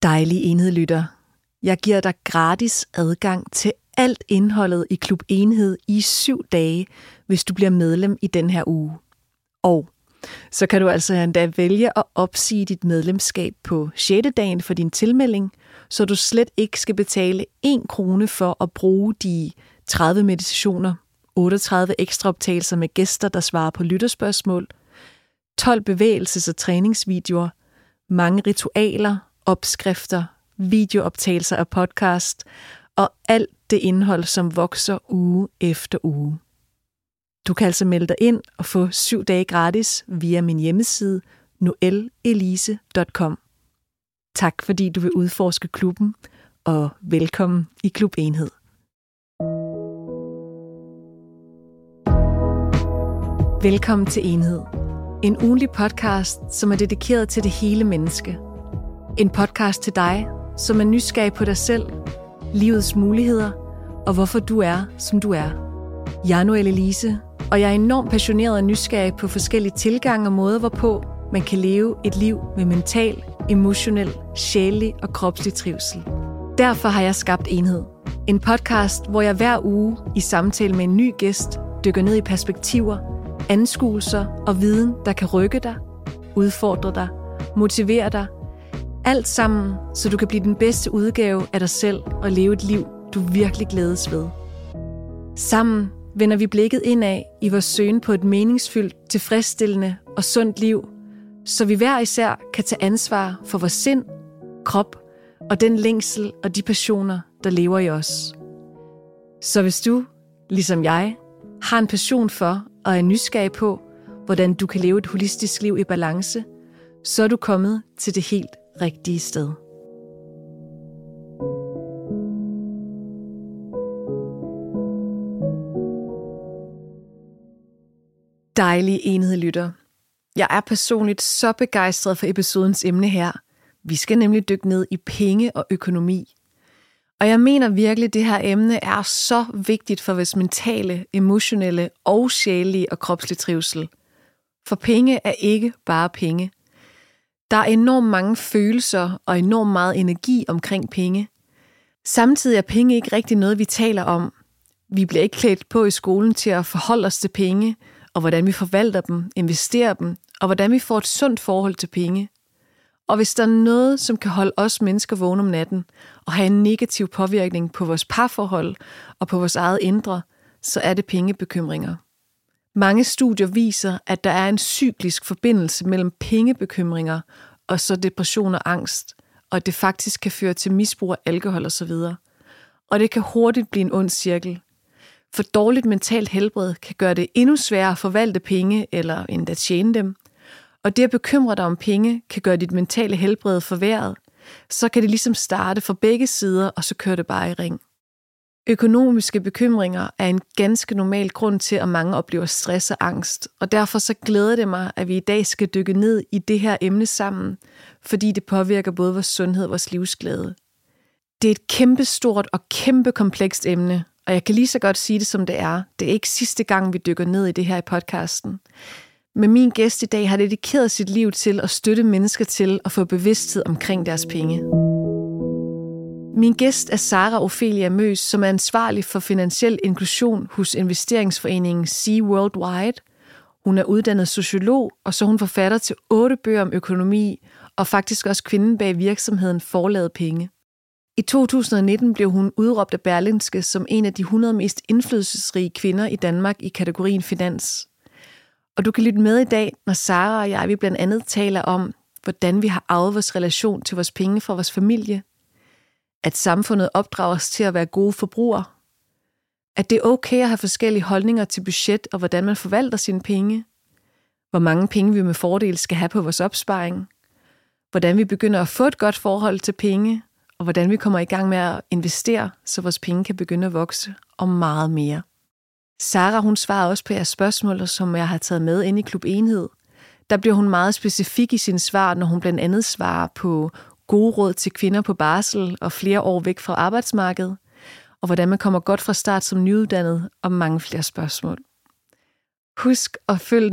Dejlig Enhed lytter. Jeg giver dig gratis adgang til alt indholdet i Klub Enhed i 7 dage, hvis du bliver medlem i den her uge. Og så kan du altså endda vælge at opsige dit medlemskab på 6. dagen for din tilmelding, så du slet ikke skal betale 1 krone for at bruge de 30 meditationer, 38 ekstra optagelser med gæster, der svarer på lytterspørgsmål, 12 bevægelses- og træningsvideoer, mange ritualer, opskrifter, videooptagelser af podcast og alt det indhold, som vokser uge efter uge. Du kan altså melde dig ind og få 7 dage gratis via min hjemmeside noelelise.com. Tak fordi du vil udforske klubben, og velkommen i Klub Enhed. Velkommen til Enhed. En ugentlig podcast, som er dedikeret til det hele menneske. En podcast til dig, som er nysgerrig på dig selv, livets muligheder og hvorfor du er, som du er. Jeg er Noelle Lise, og jeg er enormt passioneret og nysgerrig på forskellige tilgange og måder, hvorpå man kan leve et liv med mental, emotionel, sjælelig og kropslig trivsel. Derfor har jeg skabt Enhed. En podcast, hvor jeg hver uge i samtale med en ny gæst dykker ned i perspektiver, anskuelser og viden, der kan rykke dig, udfordre dig, motivere dig. Alt sammen, så du kan blive den bedste udgave af dig selv og leve et liv, du virkelig glædes ved. Sammen vender vi blikket indad i vores søgen på et meningsfyldt, tilfredsstillende og sundt liv, så vi hver især kan tage ansvar for vores sind, krop og den længsel og de passioner, der lever i os. Så hvis du, ligesom jeg, har en passion for og er nysgerrig på, hvordan du kan leve et holistisk liv i balance, så er du kommet til det helt rigtige sted. Dejlig Enhed lytter. Jeg er personligt så begejstret for episodens emne her. Vi skal nemlig dykke ned i penge og økonomi. Og jeg mener virkelig, at det her emne er så vigtigt for vores mentale, emotionelle og sjælelige og kropslige trivsel. For penge er ikke bare penge. Der er enormt mange følelser og enormt meget energi omkring penge. Samtidig er penge ikke rigtig noget, vi taler om. Vi bliver ikke klædt på i skolen til at forholde os til penge, og hvordan vi forvalter dem, investerer dem, og hvordan vi får et sundt forhold til penge. Og hvis der er noget, som kan holde os mennesker vågne om natten, og have en negativ påvirkning på vores parforhold og på vores eget indre, så er det pengebekymringer. Mange studier viser, at der er en cyklisk forbindelse mellem pengebekymringer og så depression og angst, og at det faktisk kan føre til misbrug af alkohol osv. Og det kan hurtigt blive en ond cirkel. For dårligt mentalt helbred kan gøre det endnu sværere at forvalte penge eller endda tjene dem. Og det at bekymre dig om penge kan gøre dit mentale helbred forværret. Så kan det ligesom starte fra begge sider, og så kører det bare i ring. Økonomiske bekymringer er en ganske normal grund til, at mange oplever stress og angst, og derfor så glæder det mig, at vi i dag skal dykke ned i det her emne sammen, fordi det påvirker både vores sundhed og vores livsglæde. Det er et kæmpestort og kæmpe komplekst emne, og jeg kan lige så godt sige det, som det er. Det er ikke sidste gang, vi dykker ned i det her i podcasten. Men min gæst i dag har dedikeret sit liv til at støtte mennesker til at få bevidsthed omkring deres penge. Min gæst er Sara Ophelia Møs, som er ansvarlig for finansiel inklusion hos investeringsforeningen Sea Worldwide. Hun er uddannet sociolog, og så er hun forfatter til 8 bøger om økonomi, og faktisk også kvinden bag virksomheden Forlaget Penge. I 2019 blev hun udråbt af Berlingske som en af de 100 mest indflydelsesrige kvinder i Danmark i kategorien finans. Og du kan lytte med i dag, når Sara og jeg vi blandt andet taler om, hvordan vi har arvet vores relation til vores penge fra vores familie, at samfundet opdrager os til at være gode forbrugere, at det er okay at have forskellige holdninger til budget og hvordan man forvalter sine penge, hvor mange penge vi med fordel skal have på vores opsparing, hvordan vi begynder at få et godt forhold til penge, og hvordan vi kommer i gang med at investere, så vores penge kan begynde at vokse, og meget mere. Sara, hun svarer også på jeres spørgsmål, som jeg har taget med ind i Klub Enhed. Der bliver hun meget specifik i sine svar, når hun blandt andet svarer på gode råd til kvinder på barsel og flere år væk fra arbejdsmarkedet, og hvordan man kommer godt fra start som nyuddannet, og mange flere spørgsmål. Husk at følge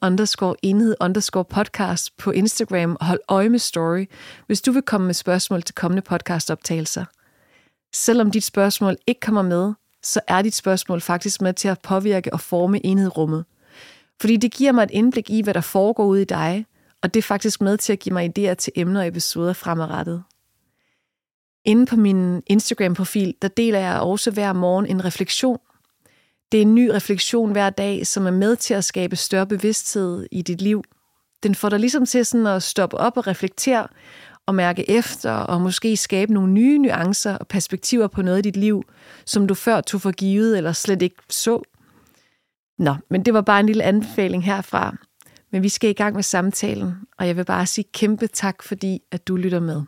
Noelle_enhed_podcast på Instagram og hold øje med story, hvis du vil komme med spørgsmål til kommende podcastoptagelser. Selvom dit spørgsmål ikke kommer med, så er dit spørgsmål faktisk med til at påvirke og forme enhedrummet. Fordi det giver mig et indblik i, hvad der foregår ude i dig, og det er faktisk med til at give mig idéer til emner og episoder fremadrettet. Inde på min Instagram-profil, der deler jeg også hver morgen en refleksion. Det er en ny refleksion hver dag, som er med til at skabe større bevidsthed i dit liv. Den får dig ligesom til sådan at stoppe op og reflektere og mærke efter og måske skabe nogle nye nuancer og perspektiver på noget i dit liv, som du før tog for givet eller slet ikke så. Nå, men det var bare en lille anbefaling herfra. Men vi skal i gang med samtalen, og jeg vil bare sige kæmpe tak, fordi at du lytter med.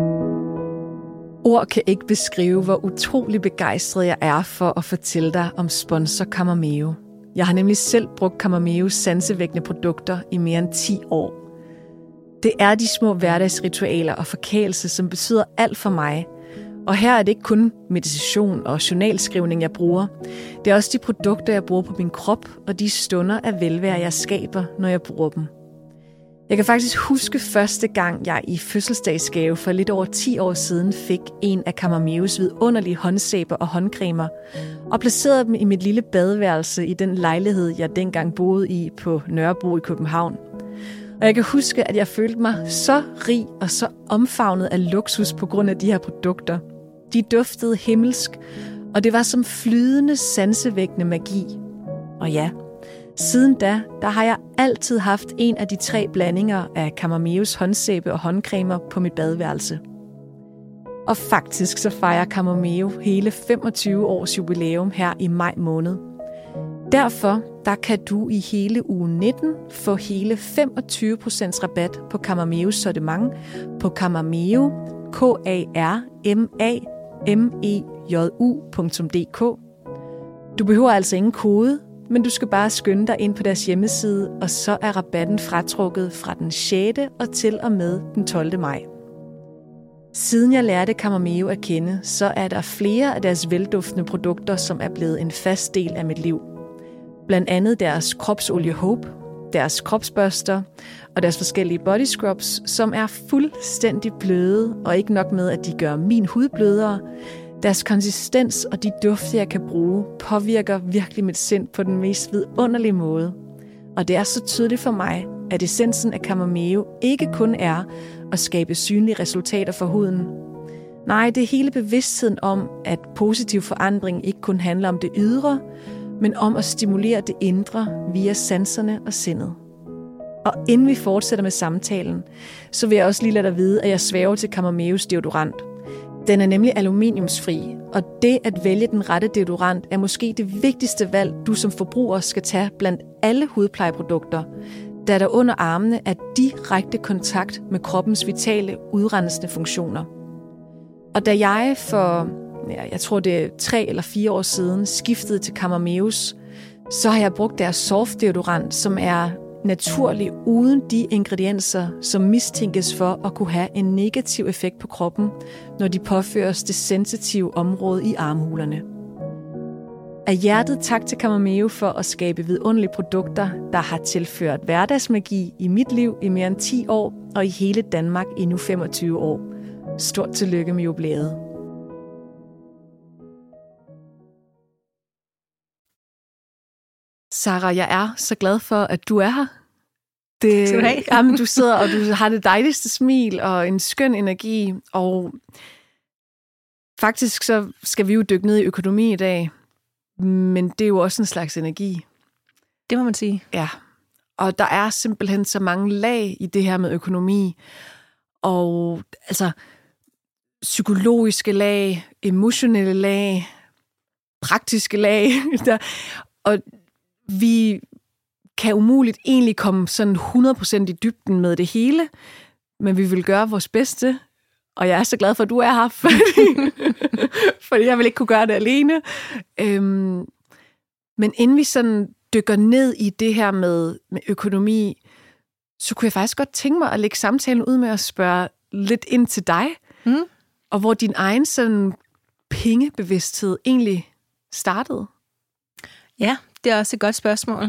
Ord kan ikke beskrive, hvor utrolig begejstret jeg er for at fortælle dig om sponsor Kamameo. Jeg har nemlig selv brugt Kamameos sansevækkende produkter i mere end 10 år. Det er de små hverdagsritualer og forkælelse, som betyder alt for mig. Og her er det ikke kun meditation og journalskrivning, jeg bruger. Det er også de produkter, jeg bruger på min krop, og de stunder af velvære, jeg skaber, når jeg bruger dem. Jeg kan faktisk huske første gang, jeg i fødselsdagsgave for lidt over 10 år siden fik en af Kamameos vidunderlige håndsæber og håndcremer, og placerede dem i mit lille badeværelse i den lejlighed, jeg dengang boede i på Nørrebro i København. Og jeg kan huske, at jeg følte mig så rig og så omfavnet af luksus på grund af de her produkter. De duftede himmelsk, og det var som flydende, sansevækkende magi. Og ja, siden da har jeg altid haft en af de 3 blandinger af Kamameos håndsæbe og håndcremer på mit badeværelse. Og faktisk så fejrer Kamameo hele 25 års jubilæum her i maj måned. Derfor der kan du i hele uge 19 få hele 25% rabat på Kamameos sortiment på Kamameo, KARMAMEJU.dk. Du behøver altså ingen kode, men du skal bare skynde dig ind på deres hjemmeside, og så er rabatten fratrukket fra den 6. og til og med den 12. maj. Siden jeg lærte Kamameo at kende, så er der flere af deres velduftende produkter, som er blevet en fast del af mit liv. Blandt andet deres kropsolie Hope, deres kropsbørster og deres forskellige body scrubs, som er fuldstændig bløde, og ikke nok med, at de gør min hud blødere. Deres konsistens og de dufte, jeg kan bruge, påvirker virkelig mit sind på den mest vidunderlige måde. Og det er så tydeligt for mig, at essensen af Kamameo ikke kun er at skabe synlige resultater for huden. Nej, det er hele bevidstheden om, at positiv forandring ikke kun handler om det ydre, men om at stimulere det indre via sanserne og sindet. Og inden vi fortsætter med samtalen, så vil jeg også lige lade dig vide, at jeg sværger til Kamameos deodorant. Den er nemlig aluminiumsfri, og det at vælge den rette deodorant er måske det vigtigste valg, du som forbruger skal tage blandt alle hudplejeprodukter, da der under armene er direkte kontakt med kroppens vitale udrensende funktioner. Og da jeg for, jeg tror det er 3 eller 4 år siden, skiftede til Kamameos, så har jeg brugt deres soft deodorant, som er naturlig uden de ingredienser, som mistænkes for at kunne have en negativ effekt på kroppen, når de påføres det sensitive område i armhulerne. Af hjertet tak til Kamameo for at skabe vidunderlige produkter, der har tilført hverdagsmagi i mit liv i mere end 10 år, og i hele Danmark i nu 25 år. Stort tillykke med jubilæet. Sarah, jeg er så glad for, at du er her. Jamen, du sidder, og du har det dejligste smil og en skøn energi. Og faktisk så skal vi jo dykke ned i økonomi i dag, men det er jo også en slags energi. Det må man sige. Ja, og der er simpelthen så mange lag i det her med økonomi. Og altså psykologiske lag, emotionelle lag, praktiske lag. Og vi kan umuligt egentlig komme sådan 100% i dybden med det hele, men vi vil gøre vores bedste, og jeg er så glad for, at du er her, fordi jeg vil ikke kunne gøre det alene. Men inden vi sådan dykker ned i det her med økonomi, så kunne jeg faktisk godt tænke mig at lægge samtalen ud med at spørge lidt ind til dig, og hvor din egen sådan pengebevidsthed egentlig startede. Ja, det er også et godt spørgsmål.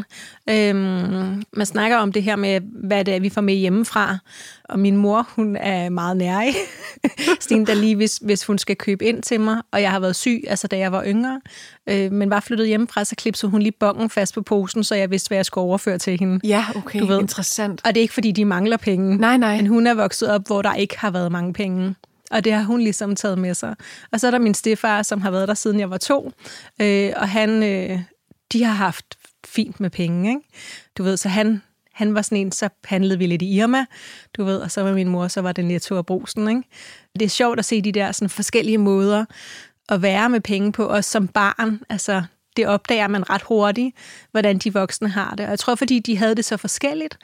Man snakker om det her med, hvad det er, vi får med hjemmefra. Og min mor, hun er meget nærig. Stine, der lige, hvis hun skal købe ind til mig, og jeg har været syg, altså da jeg var yngre, men var flyttet hjemmefra, så klipsede hun lige bongen fast på posen, så jeg vidste, hvad jeg skulle overføre til hende. Ja, okay. Du ved. Interessant. Og det er ikke, fordi de mangler penge. Nej. Men hun er vokset op, hvor der ikke har været mange penge. Og det har hun ligesom taget med sig. Og så er der min stedfar, som har været der siden jeg var 2. Og de har haft fint med penge, ikke? Du ved, så han var sådan en, så handlede vi lidt i Irma, du ved, og så var min mor, så var det Netto og Brugsen, ikke? Det er sjovt at se de der sådan forskellige måder at være med penge på, også som barn. Altså, det opdager man ret hurtigt, hvordan de voksne har det. Og jeg tror, fordi de havde det så forskelligt,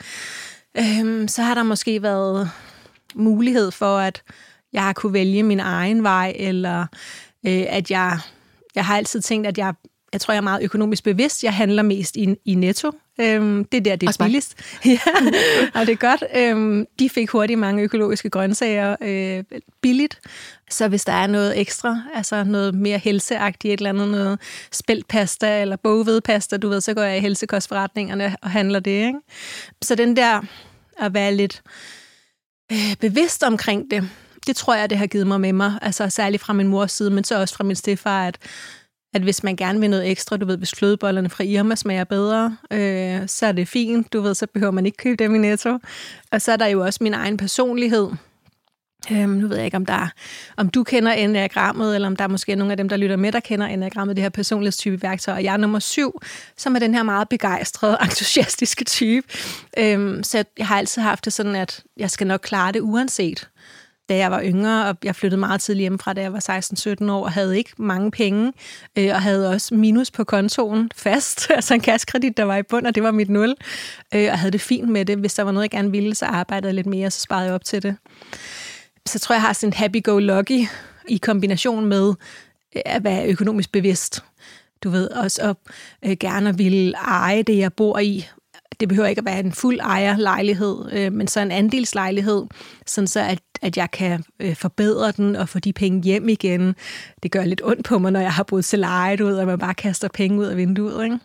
så har der måske været mulighed for, at jeg har kunne vælge min egen vej, eller at jeg har altid tænkt, at jeg tror, jeg er meget økonomisk bevidst. Jeg handler mest i Netto. Det er billigst. Ja, og det er godt. De fik hurtigt mange økologiske grøntsager billigt. Så hvis der er noget ekstra, altså noget mere helseagtigt, et eller andet, noget speltpasta eller bogvedpasta, du ved, så går jeg i helsekostforretningerne og handler det, ikke? Så den der at være lidt bevidst omkring det tror jeg, det har givet mig med mig. Altså særligt fra min mors side, men så også fra min stedfar, at hvis man gerne vil noget ekstra, du ved, hvis flødebollerne fra Irma smager bedre, så er det fint, du ved, så behøver man ikke købe dem i Netto. Og så er der jo også min egen personlighed. Nu ved jeg ikke, om du kender enneagrammet, eller om der er måske nogle af dem, der lytter med, der kender enneagrammet, det her personlighedstype værktøj. Og jeg er nummer 7, som er den her meget begejstrede, entusiastiske type. Så jeg har altid haft det sådan, at jeg skal nok klare det uanset. Da jeg var yngre, og jeg flyttede meget tidligt hjemmefra, da jeg var 16-17 år, og havde ikke mange penge, og havde også minus på kontoen fast, altså en kassekredit, der var i bund, og det var mit 0, og havde det fint med det. Hvis der var noget, jeg gerne ville, så arbejdede jeg lidt mere, så sparede jeg op til det. Så tror jeg har sådan en happy-go-lucky i kombination med at være økonomisk bevidst. Du ved, også at gerne ville eje det, jeg bor i. Det behøver ikke at være en fuld ejerlejlighed, men så en andelslejlighed, sådan så at jeg kan forbedre den og få de penge hjem igen. Det gør lidt ondt på mig, når jeg har boet til leje, ud, og man bare kaster penge ud af vinduet, ikke?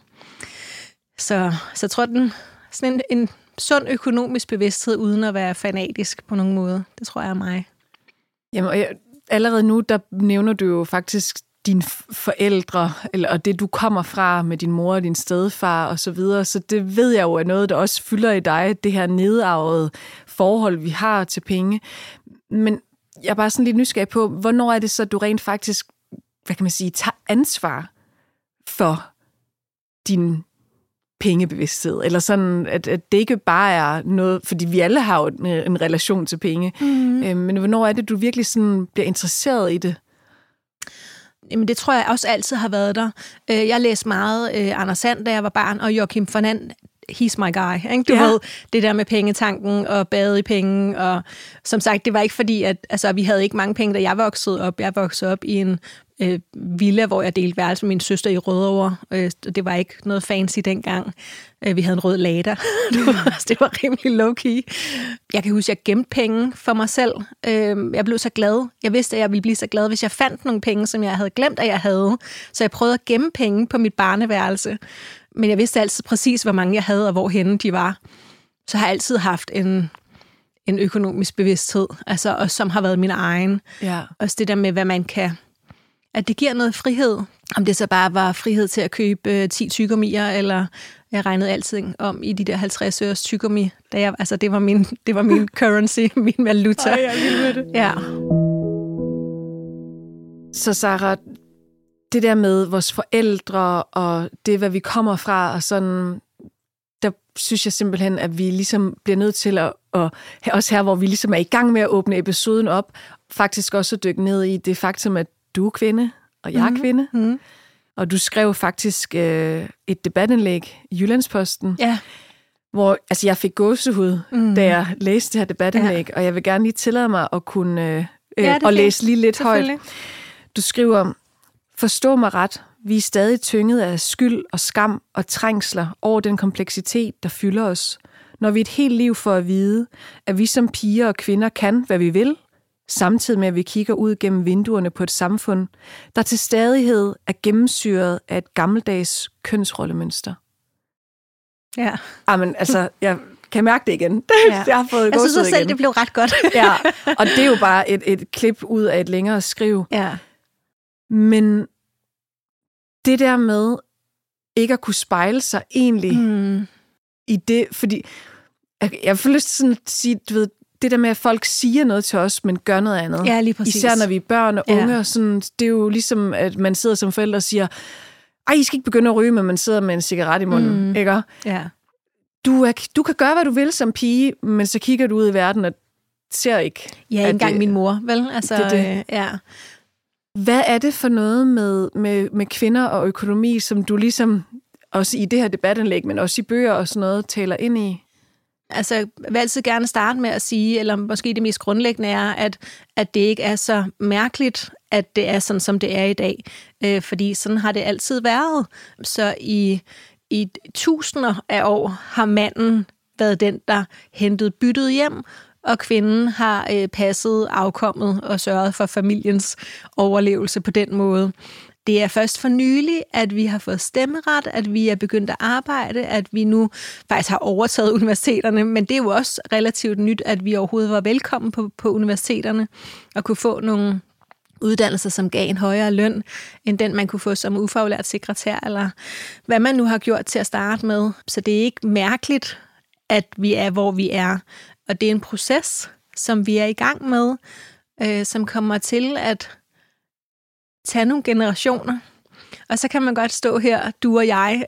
Så jeg tror, den sådan en sund økonomisk bevidsthed, uden at være fanatisk på nogen måde, det tror jeg er mig. Jamen, og allerede nu, der nævner du jo faktisk dine forældre, og det, du kommer fra med din mor og din stedfar og så videre. Så det ved jeg jo er noget, der også fylder i dig, det her nedarvede forhold, vi har til penge. Men jeg er bare sådan lidt nysgerrig på, hvornår er det så, du rent faktisk, hvad kan man sige, tager ansvar for din pengebevidsthed? Eller sådan, at det ikke bare er noget, fordi vi alle har jo en relation til penge. Mm-hmm. Men hvornår er det, du virkelig sådan bliver interesseret i det? Jamen, det tror jeg også altid har været der. Jeg læste meget Anders Sand, da jeg var barn, og Joachim Fernand, he's my guy. Ikke? Du ved, det der med pengetanken og bade i penge. Og som sagt, det var ikke fordi, at vi havde ikke mange penge, da jeg voksede op. Jeg voksede op i en villa, hvor jeg delte værelse med min søster i Rødovre. Det var ikke noget fancy dengang. Vi havde en rød Lada. Det var rimelig low-key. Jeg kan huske, at jeg gemte penge for mig selv. Jeg blev så glad. Jeg vidste, at jeg ville blive så glad, hvis jeg fandt nogle penge, som jeg havde glemt, at jeg havde. Så jeg prøvede at gemme penge på mit barneværelse. Men jeg vidste altid præcis, hvor mange jeg havde, og hvorhenne de var. Så har jeg altid haft en økonomisk bevidsthed, altså, og som har været min egen. Ja. Også det der med, hvad man kan... At det giver noget frihed. Om det så bare var frihed til at købe 10 tygummier, eller jeg regnede altid om i de der 50 øres tygummi. Det var min currency, min valuta. Ej, jeg vil det. Ja. Så Sarah, det der med vores forældre, og det, hvad vi kommer fra, og sådan, der synes jeg simpelthen, at vi ligesom bliver nødt til at også her, hvor vi ligesom er i gang med at åbne episoden op, faktisk også dykke ned i det faktum, at du er kvinde, og jeg er kvinde. Mm-hmm. Og du skrev faktisk et debatindlæg i Jyllandsposten, hvor jeg fik gåsehud, da jeg læste det her debatindlæg, og jeg vil gerne lige tillade mig at kunne at læse lige lidt højt. Du skriver, forstå mig ret, vi er stadig tynget af skyld og skam og trængsler over den kompleksitet, der fylder os. Når vi et helt liv får at vide, at vi som piger og kvinder kan, hvad vi vil, samtidig med at vi kigger ud gennem vinduerne på et samfund, der til stadighed er gennemsyret af et gammeldags kønsrollemønster. Ja. Jamen, altså, jeg kan mærke det igen. Ja. Jeg har fået jeg synes også selv, igen. det blev ret godt. Ja, og det er jo bare et klip ud af et længere skriv. Ja. Men det der med ikke at kunne spejle sig egentlig i det, fordi jeg får lyst til sådan at sige, du ved, det der med, at folk siger noget til os, men gør noget andet. Ja, lige præcis. Især når vi er børn og unge, og sådan, det er jo ligesom, at man sidder som forældre og siger, ej, I skal ikke begynde at ryge, men man sidder med en cigaret i munden, ikke? Ja. Du kan gøre, hvad du vil som pige, men så kigger du ud i verden og ser ikke. Ja, ikke engang min mor, vel? Altså, det. Ja. Hvad er det for noget med kvinder og økonomi, som du ligesom, også i det her debatindlæg, men også i bøger og sådan noget, taler ind i? Altså, jeg vil altid gerne starte med at sige, eller måske det mest grundlæggende er, at det ikke er så mærkeligt, at det er sådan, som det er i dag. Fordi sådan har det altid været. Så i tusinder af år har manden været den, der hentede byttet hjem, og kvinden har passet afkommet og sørget for familiens overlevelse på den måde. Det er først for nylig, at vi har fået stemmeret, at vi er begyndt at arbejde, at vi nu faktisk har overtaget universiteterne, men det er jo også relativt nyt, at vi overhovedet var velkommen på universiteterne og kunne få nogle uddannelser, som gav en højere løn, end den man kunne få som ufaglært sekretær, eller hvad man nu har gjort til at starte med. Så det er ikke mærkeligt, at vi er, hvor vi er. Og det er en proces, som vi er i gang med, som kommer til at tage nogle generationer. Og så kan man godt stå her, du og jeg,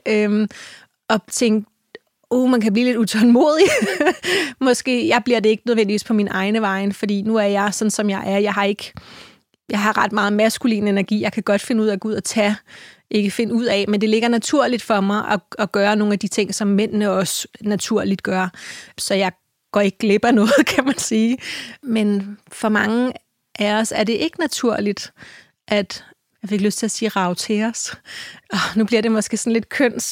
og tænke, man kan blive lidt utålmodig. Måske, jeg bliver det ikke nødvendigvis på min egne vejen, fordi nu er jeg sådan, som jeg er. Jeg har ret meget maskulin energi. Jeg kan godt finde ud af at gå ud og tage, ikke finde ud af, men det ligger naturligt for mig at gøre nogle af de ting, som mændene også naturligt gør. Så jeg går ikke glip af noget, kan man sige. Men for mange af os er det ikke naturligt, at jeg fik lyst til at sige rage til os. Nu bliver det måske sådan lidt køns...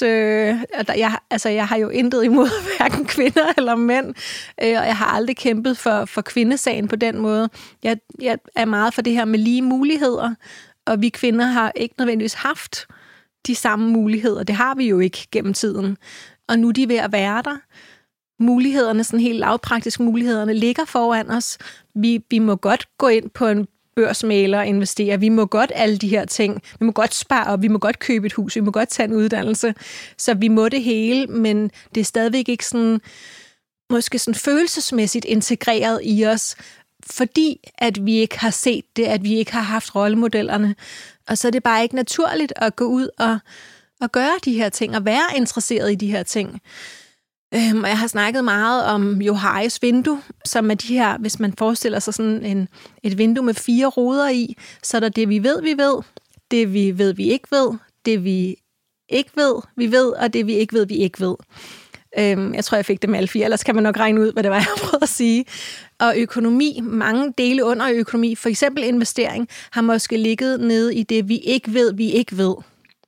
jeg har jo intet imod hverken kvinder eller mænd, og jeg har aldrig kæmpet for kvindesagen på den måde. Jeg er meget for det her med lige muligheder, og vi kvinder har ikke nødvendigvis haft de samme muligheder. Det har vi jo ikke gennem tiden. Og nu er de ved at være der. Mulighederne, sådan helt lavpraktiske mulighederne, ligger foran os. Vi må godt gå ind på en børsmægler og investere. Vi må godt alle de her ting. Vi må godt spare op. Vi må godt købe et hus. Vi må godt tage en uddannelse. Så vi må det hele, men det er stadigvæk ikke sådan, måske sådan følelsesmæssigt integreret i os, fordi at vi ikke har set det, at vi ikke har haft rollemodellerne. Og så er det bare ikke naturligt at gå ud og gøre de her ting, og være interesseret i de her ting. Og jeg har snakket meget om Johais vindue, som er de her, hvis man forestiller sig sådan et vindue med 4 ruder i, så er der det, vi ved, det vi ved, vi ikke ved, det vi ikke ved, vi ved, og det vi ikke ved, vi ikke ved. Jeg tror, jeg fik det med alle 4, ellers kan man nok regne ud, hvad det var, jeg prøvede at sige. Og økonomi, mange dele under økonomi, for eksempel investering, har måske ligget nede i det, vi ikke ved, vi ikke ved.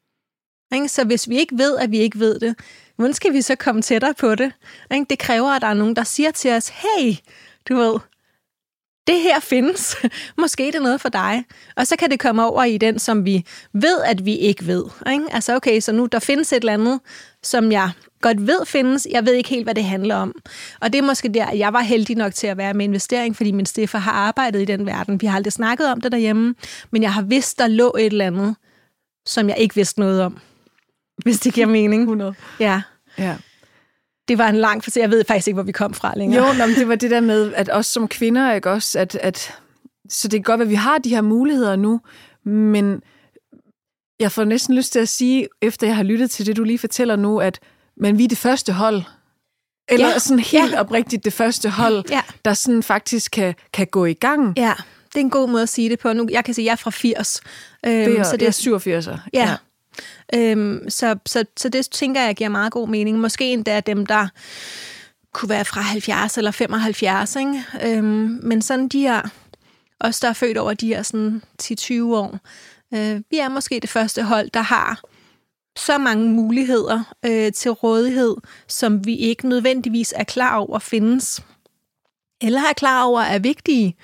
Så hvis vi ikke ved, at vi ikke ved det, hvordan skal vi så komme tættere på det? Det kræver, at der er nogen, der siger til os, hey, du ved, det her findes. Måske det er noget for dig. Og så kan det komme over i den, som vi ved, at vi ikke ved. Altså okay, så nu der findes et eller andet, som jeg godt ved findes. Jeg ved ikke helt, hvad det handler om. Og det er måske der, jeg var heldig nok til at være med investering, fordi min stefar har arbejdet i den verden. Vi har aldrig snakket om det derhjemme, men jeg har vidst, der lå et eller andet, som jeg ikke vidste noget om. Hvis det giver mening. 100. Ja. Det var en lang fortælling. Jeg ved faktisk ikke, hvor vi kom fra længere. Jo, men det var det der med, at os som kvinder, ikke også, at så det er godt, at vi har de her muligheder nu, men jeg får næsten lyst til at sige, efter jeg har lyttet til det, du lige fortæller nu, at men vi er det første hold, eller sådan helt oprigtigt det første hold, der sådan faktisk kan gå i gang. Ja, det er en god måde at sige det på. Nu, jeg kan sige, at jeg er fra 80. Så det er 87'er. Ja. Så det tænker jeg giver meget god mening. Måske endda dem, der kunne være fra 70 eller 75, ikke? Men sådan de her, os der er født over de her sådan 10-20 år, vi er måske det første hold, der har så mange muligheder til rådighed, som vi ikke nødvendigvis er klar over findes, eller er klar over er vigtige.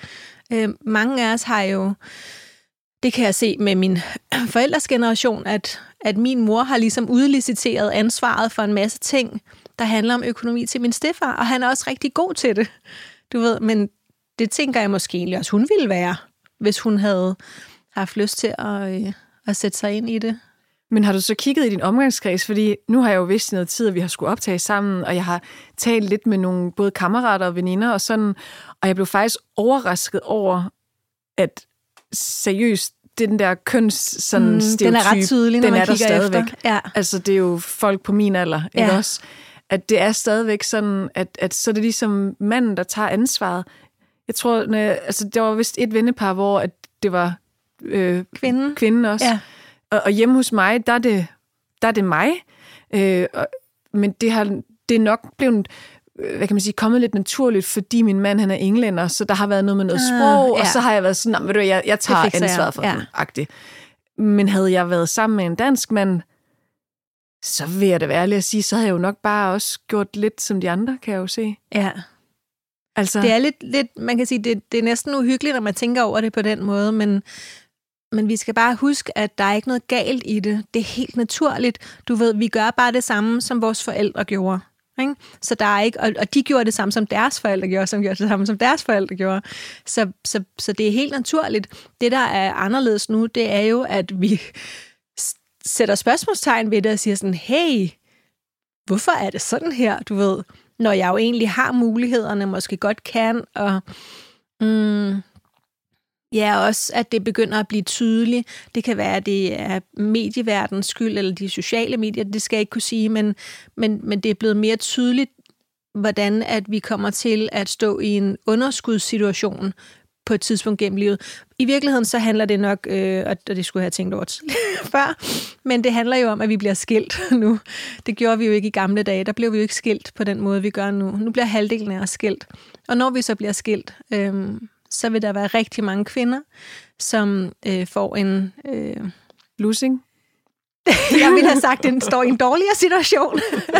Mange af os har jo, det kan jeg se med min forældres generation, at min mor har ligesom udliciteret ansvaret for en masse ting, der handler om økonomi til min stedfar, og han er også rigtig god til det, du ved, men det tænker jeg måske egentlig også, hun ville være, hvis hun havde haft lyst til at sætte sig ind i det. Men har du så kigget i din omgangskreds? Fordi nu har jeg jo vidst i noget tid, at vi har skulle optage sammen, og jeg har talt lidt med nogle både kammerater og veninder og sådan, og jeg blev faktisk overrasket over, at seriøst, den der køns sådan stereotyp, den er ret tydelig, når man kigger stadigvæk. Efter. Ja. Altså, det er jo folk på min alder, ikke også? At det er stadigvæk sådan, at så er det ligesom manden, der tager ansvaret. Jeg tror, der var vist et vennepar, hvor at det var kvinden også. Ja. Og hjemme hos mig, der er det mig. Men det er nok blevet, hvad kan man sige, kommet lidt naturligt, fordi min mand, han er englænder, så der har været noget med noget sprog, og så har jeg været sådan, ved du, jeg tager ansvaret for den, agtigt. Men havde jeg været sammen med en dansk mand, så vil jeg da være ærlig at sige, så havde jeg jo nok bare også gjort lidt som de andre, kan jeg jo se. Ja. Altså. Det er lidt, man kan sige, det er næsten uhyggeligt, når man tænker over det på den måde, men vi skal bare huske, at der er ikke noget galt i det. Det er helt naturligt. Du ved, vi gør bare det samme, som vores forældre gjorde. Ikke? Så der er ikke, og de gjorde det samme, som deres forældre gjorde, som gjorde det samme, som deres forældre gjorde. Så det er helt naturligt. Det, der er anderledes nu, det er jo, at vi sætter spørgsmålstegn ved det og siger sådan, hey, hvorfor er det sådan her, du ved, når jeg jo egentlig har mulighederne, måske godt kan, og også, at det begynder at blive tydeligt. Det kan være, at det er medieverdens skyld, eller de sociale medier, det skal jeg ikke kunne sige, men det er blevet mere tydeligt, hvordan at vi kommer til at stå i en underskudssituation på et tidspunkt gennem livet. I virkeligheden så handler det nok, og det skulle jeg have tænkt over før, men det handler jo om, at vi bliver skilt nu. Det gjorde vi jo ikke i gamle dage. Der blev vi jo ikke skilt på den måde, vi gør nu. Nu bliver halvdelen af os skilt. Og når vi så bliver skilt, så vil der være rigtig mange kvinder, som får en losing. Jeg ville have sagt, at den står i en dårligere situation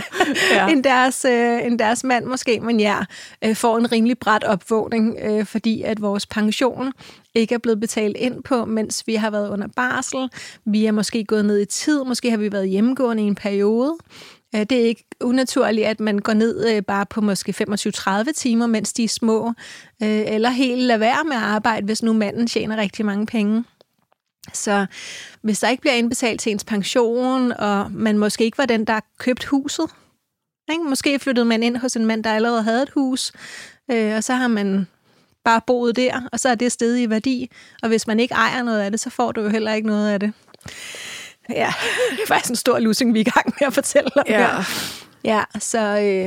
end deres mand måske, men får en rimelig brat opvågning, fordi at vores pension ikke er blevet betalt ind på, mens vi har været under barsel. Vi er måske gået ned i tid, måske har vi været hjemmegående i en periode. Det er ikke unaturligt, at man går ned bare på måske 25-30 timer, mens de er små, eller helt lade være med at arbejde, hvis nu manden tjener rigtig mange penge. Så hvis der ikke bliver indbetalt til ens pension, og man måske ikke var den, der købte huset, ikke? Måske flyttede man ind hos en mand, der allerede havde et hus, og så har man bare boet der, og så er det steget i værdi, og hvis man ikke ejer noget af det, så får du jo heller ikke noget af det. Ja, det er faktisk en stor lussing, vi er i gang med at fortælle om her. Ja, så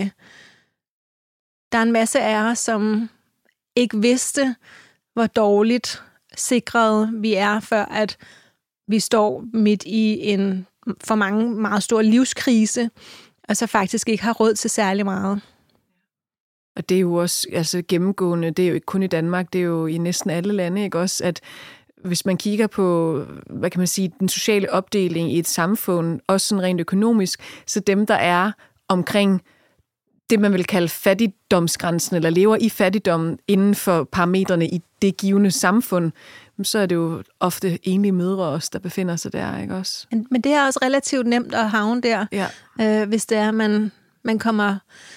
der er en masse af os, som ikke vidste, hvor dårligt sikret vi er, før at vi står midt i en for mange meget stor livskrise, og så faktisk ikke har råd til særlig meget. Og det er jo også gennemgående, det er jo ikke kun i Danmark, det er jo i næsten alle lande, ikke også, at hvis man kigger på, hvad kan man sige, den sociale opdeling i et samfund, også sådan rent økonomisk, så dem, der er omkring det, man vil kalde fattigdomsgrænsen, eller lever i fattigdom inden for parametrene i det givende samfund, så er det jo ofte enlige mødre også, der befinder sig der, ikke også? Men det er også relativt nemt at havne der, hvis det er, man kommer,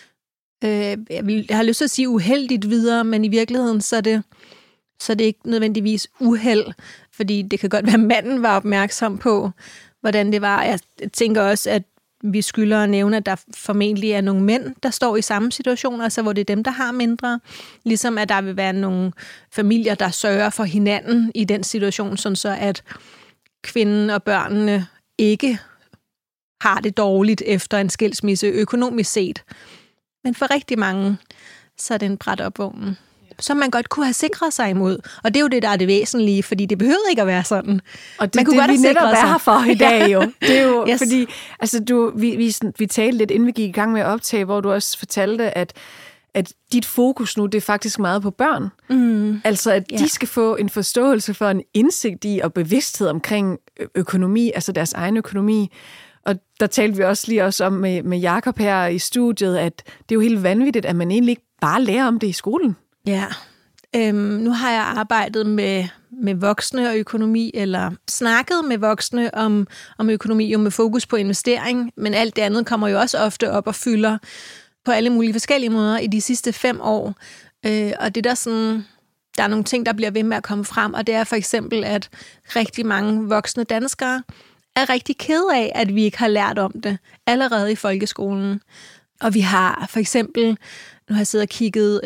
jeg har lyst til at sige uheldigt videre, men i virkeligheden så er det ikke nødvendigvis uheld, fordi det kan godt være, at manden var opmærksom på, hvordan det var. Jeg tænker også, at vi skylder at nævne, at der formentlig er nogle mænd, der står i samme situation, altså hvor det er dem, der har mindre. Ligesom at der vil være nogle familier, der sørger for hinanden i den situation, sådan så at kvinden og børnene ikke har det dårligt efter en skilsmisse økonomisk set. Men for rigtig mange, så er det en brat opvågning, som man godt kunne have sikret sig imod. Og det er jo det, der er det væsentlige, fordi det behøver ikke at være sådan. Og det er det, vi netop er her for i dag jo. Det er jo fordi, altså vi talte lidt, inden vi gik i gang med at optage, hvor du også fortalte, at dit fokus nu, det er faktisk meget på børn. Altså, at de skal få en forståelse for en indsigt i og bevidsthed omkring økonomi, altså deres egen økonomi. Og der talte vi også lige om med Jakob her i studiet, at det er jo helt vanvittigt, at man egentlig ikke bare lærer om det i skolen. Ja, Nu har jeg arbejdet med voksne og økonomi, eller snakket med voksne om økonomi, jo med fokus på investering, men alt det andet kommer jo også ofte op og fylder på alle mulige forskellige måder i de sidste 5 år. Og det der er nogle ting, der bliver ved med at komme frem, og det er for eksempel, at rigtig mange voksne danskere er rigtig kede af, at vi ikke har lært om det allerede i folkeskolen. Og vi har for eksempel, nu har jeg siddet og kigget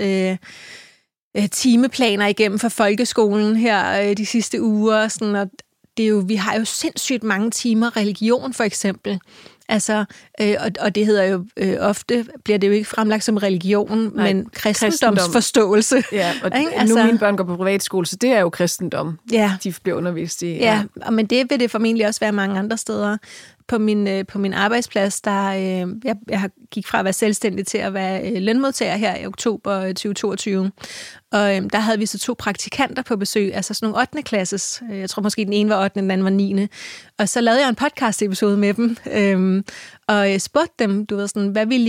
timeplaner igennem for folkeskolen her de sidste uger, sådan, og det er jo, vi har jo sindssygt mange timer religion for eksempel. Altså, og det hedder jo ofte, bliver det jo ikke fremlagt som religion, men kristendomsforståelse. Ja, og nu mine børn går på privatskole, så det er jo kristendom, de bliver undervist i. Ja, men det vil det formentlig også være mange andre steder. På min arbejdsplads, der jeg gik fra at være selvstændig til at være lønmodtager her i oktober 2022. Og der havde vi så 2 praktikanter på besøg, altså sådan nogle 8. klasses. Jeg tror måske den ene var 8., den anden var 9. Og så lavede jeg en podcast-episode med dem, og spurgte dem, du ved sådan, hvad ville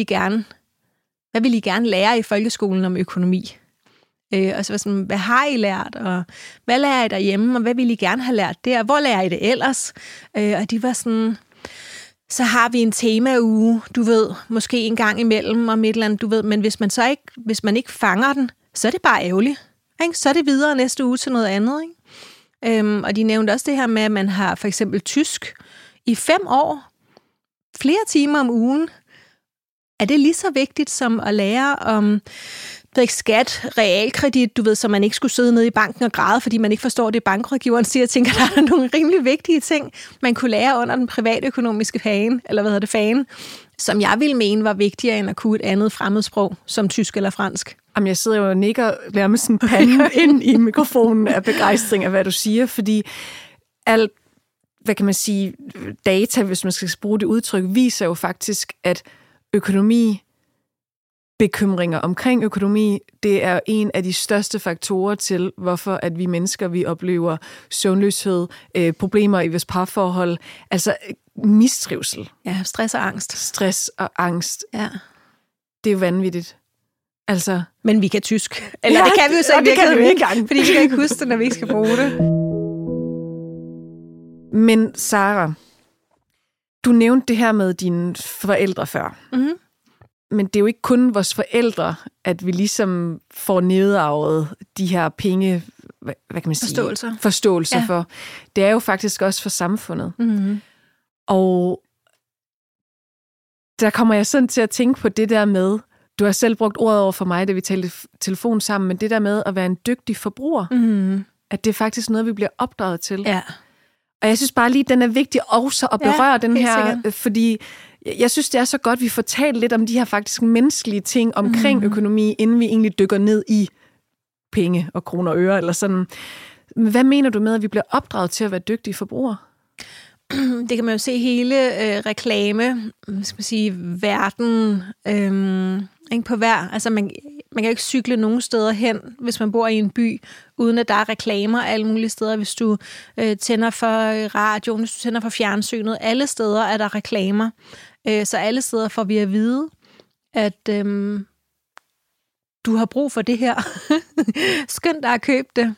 I gerne lære i folkeskolen om økonomi? Og så var sådan, hvad har I lært, og hvad lærer I derhjemme, og hvad ville I gerne have lært der? Hvor lærer I det ellers? Og de var sådan, så har vi en temauge, du ved, måske en gang imellem om et eller andet, du ved, men hvis man ikke fanger den, så er det bare ærgerligt. Ikke? Så er det videre næste uge til noget andet. Ikke? Og de nævnte også det her med, at man har for eksempel tysk i 5 år, flere timer om ugen. Er det lige så vigtigt som at lære om skat, realkredit, du ved, så man ikke skulle sidde nede i banken og græde, fordi man ikke forstår det, bankrådgiveren siger. Jeg tænker, der er nogle rimelig vigtige ting, man kunne lære under den privatøkonomiske fane, som jeg ville mene var vigtigere end at kunne et andet fremmedsprog, som tysk eller fransk. Jamen, jeg sidder jo og nikker nærmest sådan panden ind i mikrofonen af begejstring af, hvad du siger, fordi alt, hvad kan man sige, data, hvis man skal bruge det udtryk, viser jo faktisk, at bekymringer omkring økonomi, det er en af de største faktorer til, hvorfor at vi mennesker, vi oplever søvnløshed, problemer i vores parforhold, altså mistrivsel. Ja, stress og angst. Stress og angst. Ja. Det er jo vanvittigt. Altså. Men vi kan tysk. Eller det kan vi jo så ikke, fordi vi kan ikke huske det, når vi ikke skal bruge det. Men Sara, du nævnte det her med dine forældre før. Mm-hmm. Men det er jo ikke kun vores forældre, at vi ligesom får nedarvet de her penge, hvad kan man sige? Forståelser for. Det er jo faktisk også for samfundet. Mm-hmm. Og der kommer jeg sådan til at tænke på det der med, du har selv brugt ordet over for mig, da vi talte telefon sammen, men det der med at være en dygtig forbruger, at det er faktisk noget, vi bliver opdraget til. Ja. Og jeg synes bare lige, den er vigtig også at berøre den her, sikkert. Fordi jeg synes, det er så godt, at vi får talt lidt om de her faktisk menneskelige ting omkring økonomi, inden vi egentlig dykker ned i penge og kroner og øre, eller sådan. Hvad mener du med, at vi bliver opdraget til at være dygtige forbrugere? Det kan man jo se hele reklame, skal man sige, verden på hver. Altså man kan jo ikke cykle nogen steder hen, hvis man bor i en by, uden at der er reklamer alle mulige steder. Hvis du tænder for radioen, hvis du tænder for fjernsynet, alle steder er der reklamer. Så alle steder får vi at vide, at du har brug for det her. Skynd dig at købe det.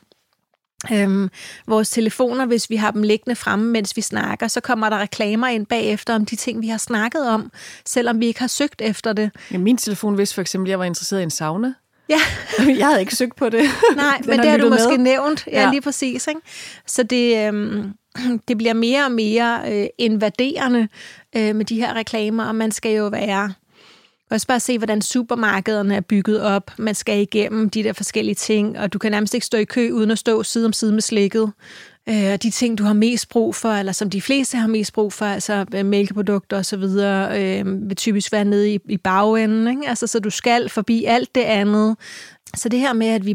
Vores telefoner, hvis vi har dem liggende fremme, mens vi snakker, så kommer der reklamer ind bagefter om de ting, vi har snakket om, selvom vi ikke har søgt efter det. Ja, min telefon vidste for eksempel, at jeg var interesseret i en sauna. Ja. Jeg havde ikke søgt på det. Nej, men det har du måske nævnt. Ja, lige præcis. Ikke? Så det bliver mere og mere invaderende med de her reklamer, og man skal jo være... også bare se, hvordan supermarkederne er bygget op. Man skal igennem de der forskellige ting, og du kan nærmest ikke stå i kø, uden at stå side om side med slikket. De ting, du har mest brug for, eller som de fleste har mest brug for, altså mælkeprodukter og så videre, vil typisk være nede i bagenden. Ikke? Altså, så du skal forbi alt det andet. Så det her med, at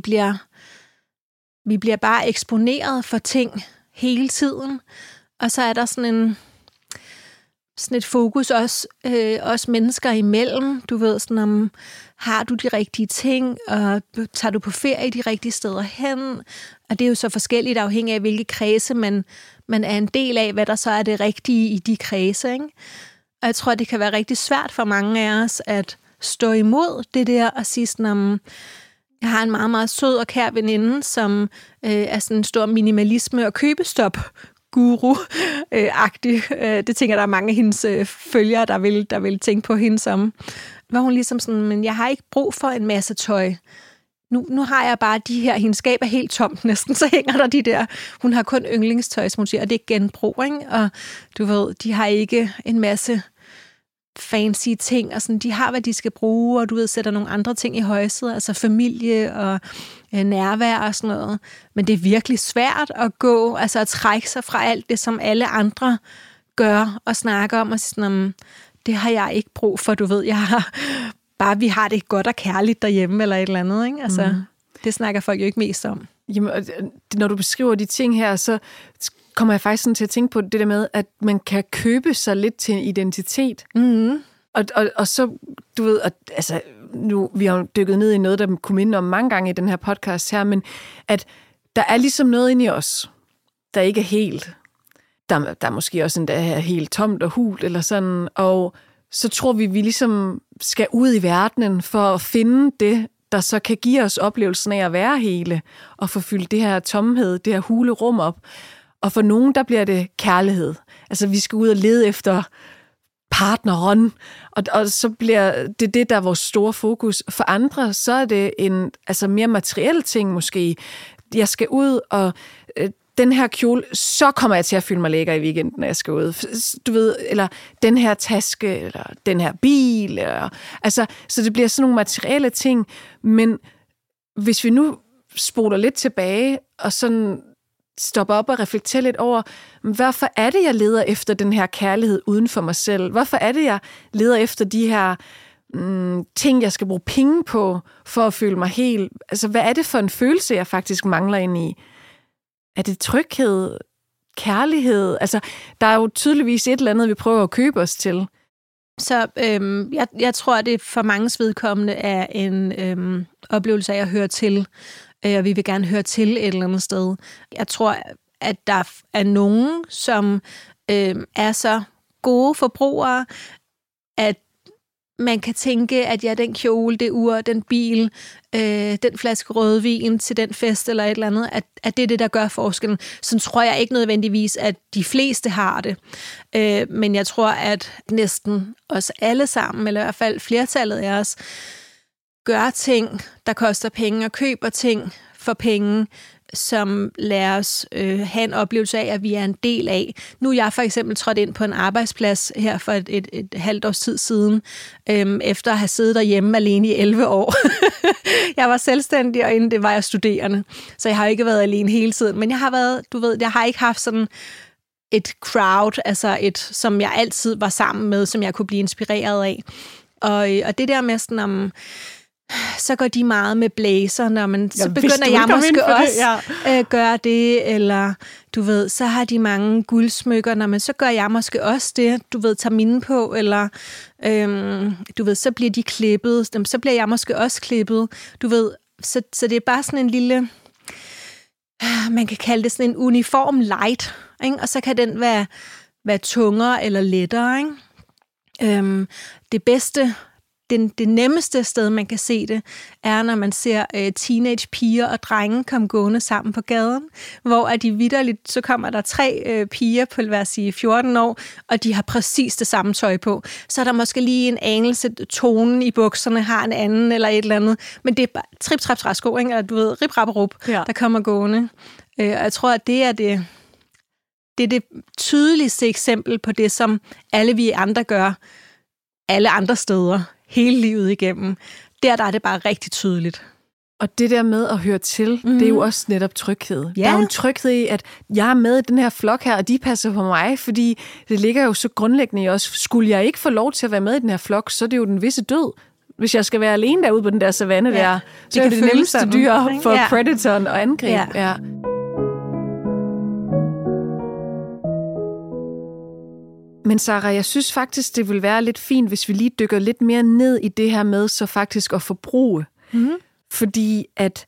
vi bliver bare eksponeret for ting hele tiden, og så er der sådan et fokus også mennesker imellem. Du ved, sådan om, har du de rigtige ting, og tager du på ferie de rigtige steder hen? Og det er jo så forskelligt afhængig af, hvilke kredse man er en del af, hvad der så er det rigtige i de kredse. Ikke? Og jeg tror, det kan være rigtig svært for mange af os at stå imod det der og sige sådan om, Jeg har en meget, meget sød og kær veninde, som er sådan en stor minimalisme- og købestop-guru-agtig. Det tænker der er mange af hendes følgere, der vil tænke på hende som. Hvor hun ligesom sådan, men jeg har ikke brug for en masse tøj. Nu har jeg bare de her, hendes skab er helt tomt næsten, så hænger der de der. Hun har kun yndlingstøj, som hun siger, og det er genbrug, ikke? Og du ved, de har ikke en masse fancy ting, og sådan, de har, hvad de skal bruge, og du ved, sætter nogle andre ting i højsædet, altså familie og nærvær og sådan noget. Men det er virkelig svært at gå, altså at trække sig fra alt det, som alle andre gør og snakker om, og sådan, det har jeg ikke brug for, du ved, vi har det godt og kærligt derhjemme, eller et eller andet, ikke? Altså, det snakker folk jo ikke mest om. Jamen, når du beskriver de ting her, så kommer jeg faktisk sådan til at tænke på det der med, at man kan købe sig lidt til en identitet. Mm-hmm. Og så, du ved, altså, nu, vi har jo dykket ned i noget, der kunne minde om mange gange i den her podcast her, men at der er ligesom noget inde i os, der ikke er helt. Der er måske også endda helt tomt og hult, eller sådan, og så tror vi ligesom skal ud i verdenen for at finde det, der så kan give os oplevelsen af at være hele, og få fyldt det her tomhed, det her hule rum op. Og for nogen, der bliver det kærlighed. Altså, vi skal ud og lede efter partneren, og så bliver det, der er vores store fokus. For andre, så er det en mere materiel ting måske. Jeg skal ud, og den her kjole, så kommer jeg til at føle mig lækker i weekenden, når jeg skal ud. Du ved, eller den her taske, eller den her bil. Eller, altså, så det bliver sådan nogle materielle ting. Men hvis vi nu spoler lidt tilbage, og sådan stopper op og reflekterer lidt over, hvorfor er det, jeg leder efter den her kærlighed uden for mig selv? Hvorfor er det, jeg leder efter de her ting, jeg skal bruge penge på, for at føle mig helt? Altså, hvad er det for en følelse, jeg faktisk mangler ind i? Er det tryghed? Kærlighed? Altså, der er jo tydeligvis et eller andet, vi prøver at købe os til. Så jeg tror, at det for manges vedkommende er en oplevelse af at høre til, og vi vil gerne høre til et eller andet sted. Jeg tror, at der er nogen, som er så gode forbrugere, at man kan tænke, at ja, den kjole, det ur, den bil, den flaske rødvin til den fest eller et eller andet, at det er det, der gør forskellen. Så tror jeg ikke nødvendigvis, at de fleste har det. Men jeg tror, at næsten os alle sammen, eller i hvert fald flertallet af os, gør ting, der koster penge, og køber ting for penge, som lader os have en oplevelse af, at vi er en del af. Nu er jeg for eksempel trådt ind på en arbejdsplads her for et halvt års tid siden, efter at have siddet derhjemme alene i 11 år. Jeg var selvstændig, og inden det var jeg studerende. Så jeg har ikke været alene hele tiden. Men jeg har været, du ved, jeg har ikke haft sådan et crowd, altså som jeg altid var sammen med, som jeg kunne blive inspireret af. Og det der med sådan om, så går de meget med blazer, når man så begynder jeg måske også gøre det, eller du ved, så har de mange guldsmykker, når man så gør jeg måske også det, du ved, tager mine på, eller du ved, så bliver de klippet, så bliver jeg måske også klippet, du ved, så det er bare sådan en lille, man kan kalde det sådan en uniform light, ikke? Og så kan den være tungere eller lettere, ikke? Det bedste, det nemmeste sted, man kan se det, er, når man ser teenage piger og drenge komme gående sammen på gaden, hvor er de vitterligt, så kommer der 3 piger på, lad os sige, 14 år, og de har præcis det samme tøj på. Så er der måske lige en anelse, tonen i bukserne har en anden, eller et eller andet, men det er bare trip, trap, træsko, ikke? Eller du ved, rip, rap, rup, der kommer gående. Og jeg tror, at det er det tydeligste eksempel på det, som alle vi andre gør, alle andre steder, hele livet igennem. Der er det bare rigtig tydeligt. Og det der med at høre til, det er jo også netop tryghed. Ja. Der er jo en tryghed i, at jeg er med i den her flok her, og de passer på mig, fordi det ligger jo så grundlæggende i os. Skulle jeg ikke få lov til at være med i den her flok, så er det jo den visse død. Hvis jeg skal være alene derude på den der savanne der, så er det nemmeste dyr for predatoren og angreb. Ja. Men Sarah, jeg synes faktisk, det vil være lidt fint, hvis vi lige dykker lidt mere ned i det her med så faktisk at forbruge. Mm-hmm. Fordi at,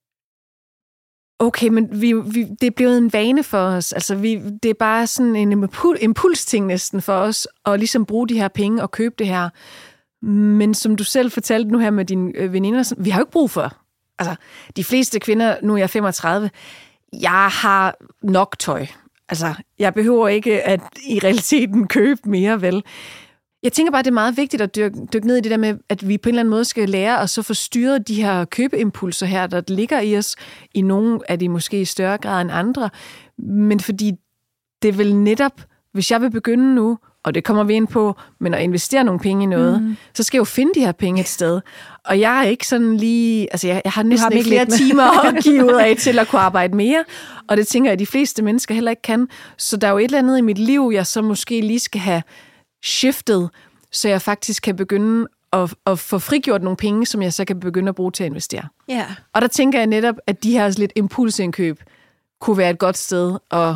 okay, men det er blevet en vane for os. Altså, det er bare sådan en impulsting næsten for os, at ligesom bruge de her penge og købe det her. Men som du selv fortalte nu her med dine veninder, vi har jo ikke brug for Altså, de fleste kvinder, nu er jeg 35, jeg har nok tøj. Altså, jeg behøver ikke at i realiteten købe mere, vel? Jeg tænker bare, det er meget vigtigt at dykke ned i det der med, at vi på en eller anden måde skal lære at så få styret de her købeimpulser her, der ligger i os. I nogle af de måske i større grad end andre. Men fordi det er vel netop, hvis jeg vil begynde nu, og det kommer vi ind på, men at investere nogle penge i noget, så skal jeg jo finde de her penge et sted. Og jeg er ikke sådan lige... Altså, jeg har næsten ikke flere timer at give ud af til at kunne arbejde mere, og det tænker jeg, at de fleste mennesker heller ikke kan. Så der er jo et eller andet i mit liv, jeg så måske lige skal have shiftet, så jeg faktisk kan begynde at få frigjort nogle penge, som jeg så kan begynde at bruge til at investere. Ja. Og der tænker jeg netop, at de her lidt impulsindkøb kunne være et godt sted at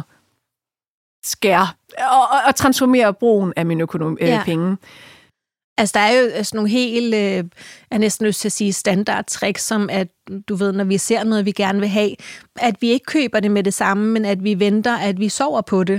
skære og transformere brugen af mine penge. Altså, der er jo sådan nogle helt, jeg er næsten lyst til at sige, standardtricks, som at, du ved, når vi ser noget, vi gerne vil have, at vi ikke køber det med det samme, men at vi venter, at vi sover på det.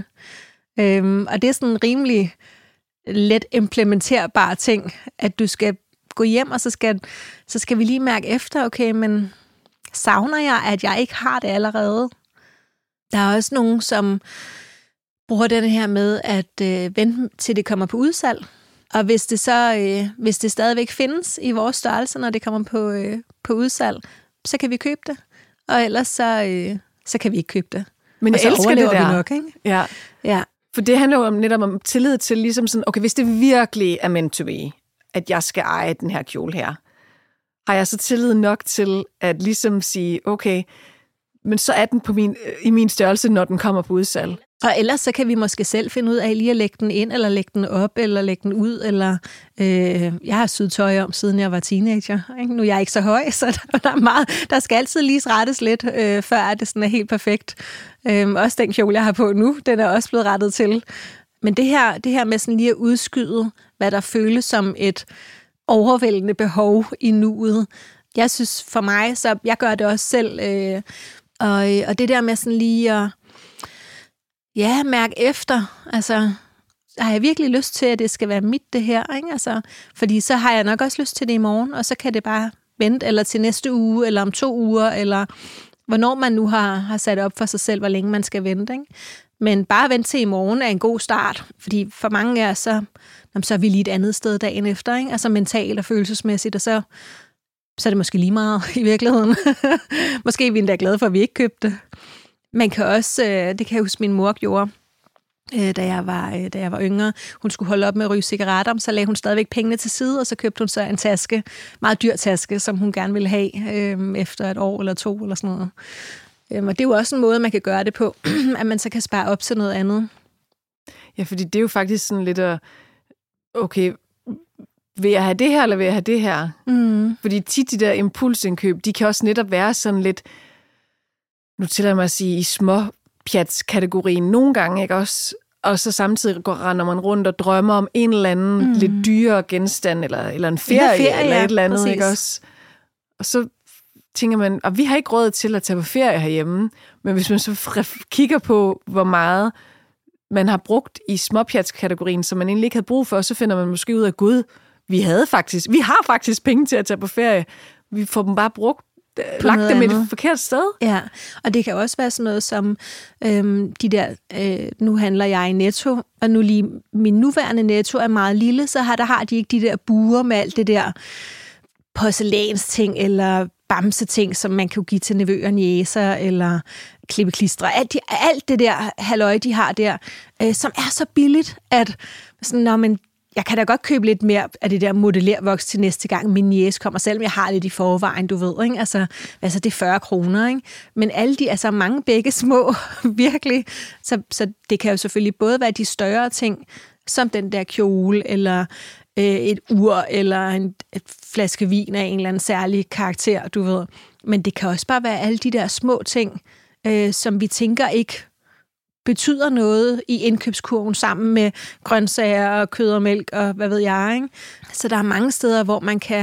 Og det er sådan en rimelig let implementerbar ting, at du skal gå hjem, og så skal vi lige mærke efter, okay, men savner jeg, at jeg ikke har det allerede? Der er også nogen, som bruger den her med at vente til det kommer på udsalg. Og hvis det stadigvæk findes i vores størrelse, når det kommer på udsalg, så kan vi købe det. Og ellers så kan vi ikke købe det. Men jeg elsker det der. Vi nok, ikke? Ja. For det handler jo netop om tillid til ligesom sådan, okay, hvis det virkelig er meant to be, at jeg skal eje den her kjole her, har jeg så tillid nok til at ligesom sige, okay, men så er den i min størrelse, når den kommer på udsalg. Og ellers så kan vi måske selv finde ud af lige at lægge den ind, eller lægge den op, eller lægge den ud, eller jeg har syet tøj om, siden jeg var teenager. Ikke? Nu er jeg ikke så høj, så der er meget, der skal altid lige rettes lidt, før det sådan er helt perfekt. Også den kjole, jeg har på nu, den er også blevet rettet til. Men det her med sådan lige at udskyde, hvad der føles som et overvældende behov i nuet. Jeg synes for mig, så jeg gør det også selv, og det der med sådan lige at mærke efter, altså, har jeg virkelig lyst til, at det skal være mit, det her, ikke? Altså, fordi så har jeg nok også lyst til det i morgen, og så kan det bare vente, eller til næste uge, eller om 2 uger, eller hvornår man nu har sat op for sig selv, hvor længe man skal vente, ikke? Men bare vente til i morgen er en god start, fordi for mange af os, så er vi lige et andet sted dagen efter, ikke? Altså mentalt og følelsesmæssigt, og så er det måske lige meget i virkeligheden. Måske er vi endda glade for, at vi ikke købte det. Man kan også, det kan jeg huske, min mor gjorde, da jeg var yngre. Hun skulle holde op med at ryge cigaretter, så lagde hun stadigvæk pengene til side, og så købte hun så en taske, meget dyr taske, som hun gerne ville have efter 1 år eller 2 eller sådan noget. Og det er jo også en måde, man kan gøre det på, at man så kan spare op til noget andet. Ja, fordi det er jo faktisk sådan lidt okay, vil jeg have det her, eller vil jeg have det her? Mm. Fordi tit de der impulsindkøb, de kan også netop være sådan lidt, nu tillader jeg mig at sige, i småpjatskategorien nogle gange, ikke også? Og så samtidig render man rundt og drømmer om en eller anden lidt dyrere genstand, eller en ferie eller et eller andet, præcis. Ikke også? Og så tænker man, og vi har ikke råd til at tage på ferie herhjemme, men hvis man så kigger på, hvor meget man har brugt i småpjatskategorien, som man egentlig ikke havde brug for, så finder man måske ud af, gud, vi har faktisk penge til at tage på ferie. Vi får dem bare brugt, lagt dem i det forkerte sted. Ja, og det kan også være sådan noget som de der, nu handler jeg i Netto, og nu lige min nuværende Netto er meget lille, så der har de ikke de der buer med alt det der porcelænsting, eller bamseting, som man kan give til nevøer, niecer, eller klippeklistre. Alt det der halløj, de har der, som er så billigt, at sådan, jeg kan da godt købe lidt mere af det der modellervoks til næste gang, min niece kommer, selvom jeg har lidt i forvejen, du ved, ikke? Altså det er 40 kroner, ikke? Men alle de, altså mange begge små, virkelig. Så det kan jo selvfølgelig både være de større ting, som den der kjole, eller et ur, eller en flaske vin af en eller anden særlig karakter, du ved. Men det kan også bare være alle de der små ting, som vi tænker ikke betyder noget i indkøbskurven sammen med grøntsager og kød og mælk og hvad ved jeg, ikke? Så der er mange steder, hvor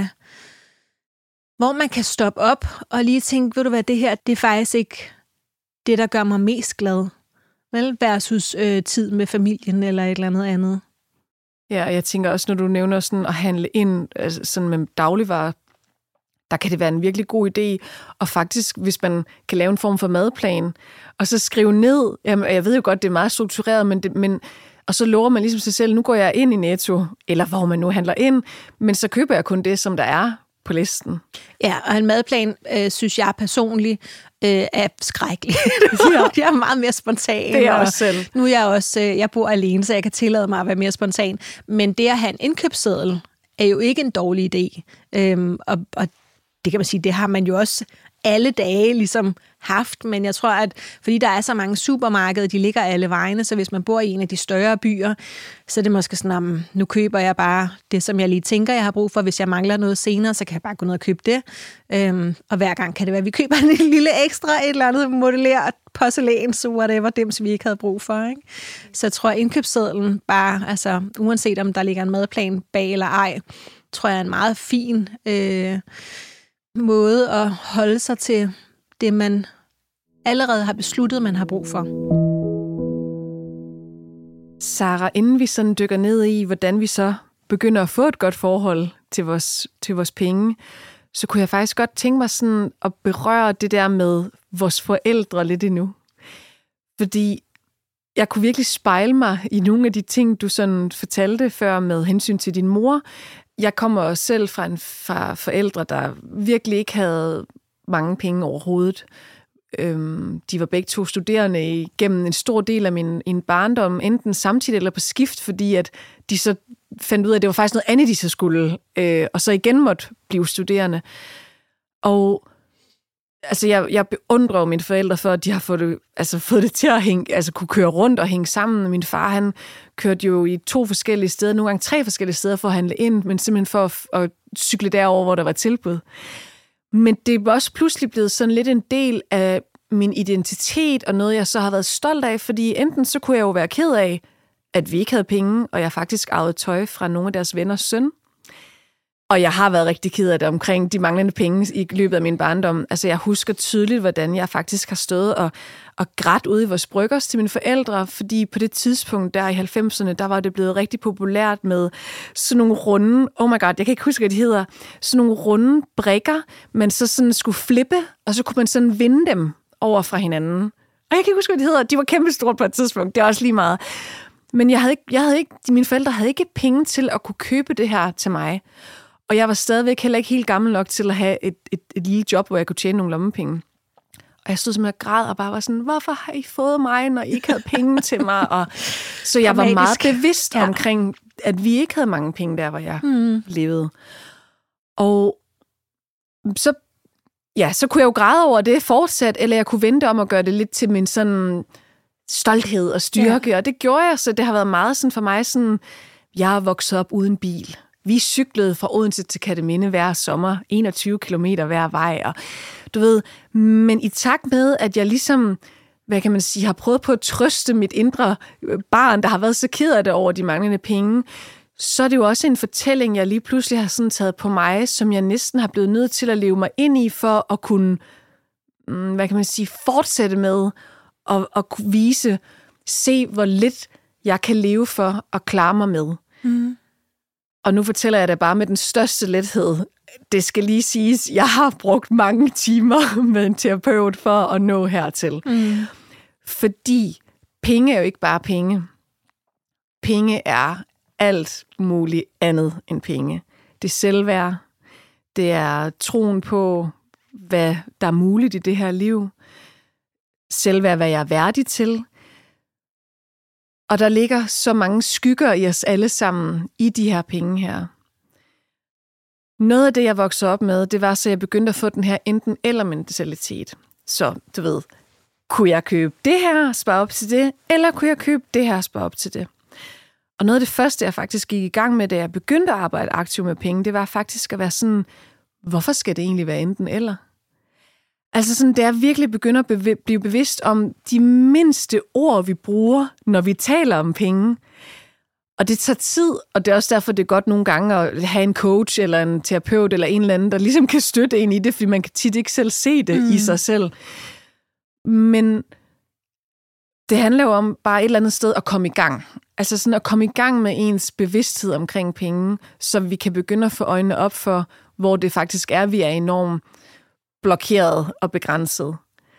man kan stoppe op og lige tænke, ved du hvad, det her, det er faktisk ikke det, der gør mig mest glad. Vel? Versus tid med familien eller et eller andet. Ja, og jeg tænker også, når du nævner sådan at handle ind altså sådan med dagligvarer, der kan det være en virkelig god idé. Og faktisk, hvis man kan lave en form for madplan, og så skrive ned, jamen, jeg ved jo godt, det er meget struktureret, men og så lover man ligesom sig selv, nu går jeg ind i Netto, eller hvor man nu handler ind, men så køber jeg kun det, som der er på listen. Ja, og en madplan, synes jeg personligt, er skrækkelig. Jeg er meget mere spontan. Det er også selv. Nu er jeg bor alene, så jeg kan tillade mig at være mere spontan. Men det at have en indkøbsseddel er jo ikke en dårlig idé. Og det kan man sige, det har man jo også alle dage ligesom haft, men jeg tror, at fordi der er så mange supermarkeder, de ligger alle vegne, så hvis man bor i en af de større byer, så er det måske sådan, nu køber jeg bare det, som jeg lige tænker, jeg har brug for. Hvis jeg mangler noget senere, så kan jeg bare gå ned og købe det. Og hver gang kan det være, at vi køber en lille ekstra, et eller andet modelleret porcelæn, så whatever, dem, som vi ikke havde brug for. Ikke? Så jeg tror, at indkøbssedlen bare, altså uanset om der ligger en madplan bag eller ej, tror jeg er en meget fin måde at holde sig til det, man allerede har besluttet, man har brug for. Sara, inden vi sådan dykker ned i, hvordan vi så begynder at få et godt forhold til vores penge, så kunne jeg faktisk godt tænke mig sådan at berøre det der med vores forældre lidt endnu. Fordi jeg kunne virkelig spejle mig i nogle af de ting, du sådan fortalte før med hensyn til din mor. Jeg kommer også selv fra forældre, der virkelig ikke havde mange penge overhovedet. De var begge to studerende igennem en stor del af min barndom, enten samtidig eller på skift, fordi at de så fandt ud af, at det var faktisk noget andet, de så skulle, og så igen måtte blive studerende. Og altså, jeg beundrer jo mine forældre for, at de har fået det til at hænge, altså kunne køre rundt og hænge sammen. Min far, han kørte jo i 2 forskellige steder, nogle gange 3 forskellige steder for at handle ind, men simpelthen for at cykle derover, hvor der var tilbud. Men det var også pludselig blevet sådan lidt en del af min identitet, og noget, jeg så har været stolt af, fordi enten så kunne jeg jo være ked af, at vi ikke havde penge, og jeg faktisk arvede tøj fra nogle af deres venners søn. Og jeg har været rigtig ked af det omkring de manglende penge i løbet af min barndom. Altså, jeg husker tydeligt, hvordan jeg faktisk har stået og grædt ude i vores bryggers til mine forældre, fordi på det tidspunkt der i 90'erne, der var det blevet rigtig populært med sådan nogle runde, oh my god, jeg kan ikke huske, hvad de hedder, sådan nogle runde brikker, man så sådan skulle flippe, og så kunne man sådan vinde dem over fra hinanden. Og jeg kan ikke huske, hvad de hedder, de var kæmpestort på et tidspunkt, det er også lige meget. Men mine forældre havde ikke penge til at kunne købe det her til mig. Og jeg var stadigvæk heller ikke helt gammel nok til at have et lille job, hvor jeg kunne tjene nogle lommepenge. Og jeg stod simpelthen og græd og bare var sådan, hvorfor har I fået mig, når I ikke havde penge til mig? Og så jeg var meget bevidst omkring, at vi ikke havde mange penge der, hvor jeg levede. Og så kunne jeg jo græde over det fortsat, eller jeg kunne vente om at gøre det lidt til min sådan stolthed og styrke. Og det gjorde jeg, så det har været meget sådan for mig sådan, jeg er vokset op uden bil. Vi cyklede fra Odense til Kerteminde hver sommer, 21 kilometer hver vej, og du ved, men i takt med, at jeg ligesom, hvad kan man sige, har prøvet på at trøste mit indre barn, der har været så ked af det over de manglende penge, så er det jo også en fortælling, jeg lige pludselig har sådan taget på mig, som jeg næsten har blevet nødt til at leve mig ind i, for at kunne, hvad kan man sige, fortsætte med, og kunne se, hvor lidt jeg kan leve for at klare mig med. Mm. Og nu fortæller jeg det bare med den største lethed. Det skal lige siges, jeg har brugt mange timer med en terapeut for at nå hertil. Mm. Fordi penge er jo ikke bare penge. Penge er alt muligt andet end penge. Det er selvværd. Det er troen på, hvad der er muligt i det her liv. Selvværd, hvad jeg er værdig til. Og der ligger så mange skygger i os alle sammen i de her penge her. Noget af det, jeg voksede op med, det var, så jeg begyndte at få den her enten-eller mentalitet. Så, du ved, kunne jeg købe det her, spare op til det, eller kunne jeg købe det her, spare op til det? Og noget af det første, jeg faktisk gik i gang med, da jeg begyndte at arbejde aktivt med penge, det var faktisk at være sådan, hvorfor skal det egentlig være enten-eller? Altså sådan, det er virkelig begynder at blive bevidst om de mindste ord, vi bruger, når vi taler om penge. Og det tager tid, og det er også derfor, det er godt nogle gange at have en coach eller en terapeut eller en eller anden, der ligesom kan støtte en i det, fordi man kan tit ikke selv se det i sig selv. Men det handler jo om bare et eller andet sted at komme i gang. Altså sådan at komme i gang med ens bevidsthed omkring penge, så vi kan begynde at få øjnene op for, hvor det faktisk er, vi er enormt blokeret og begrænset.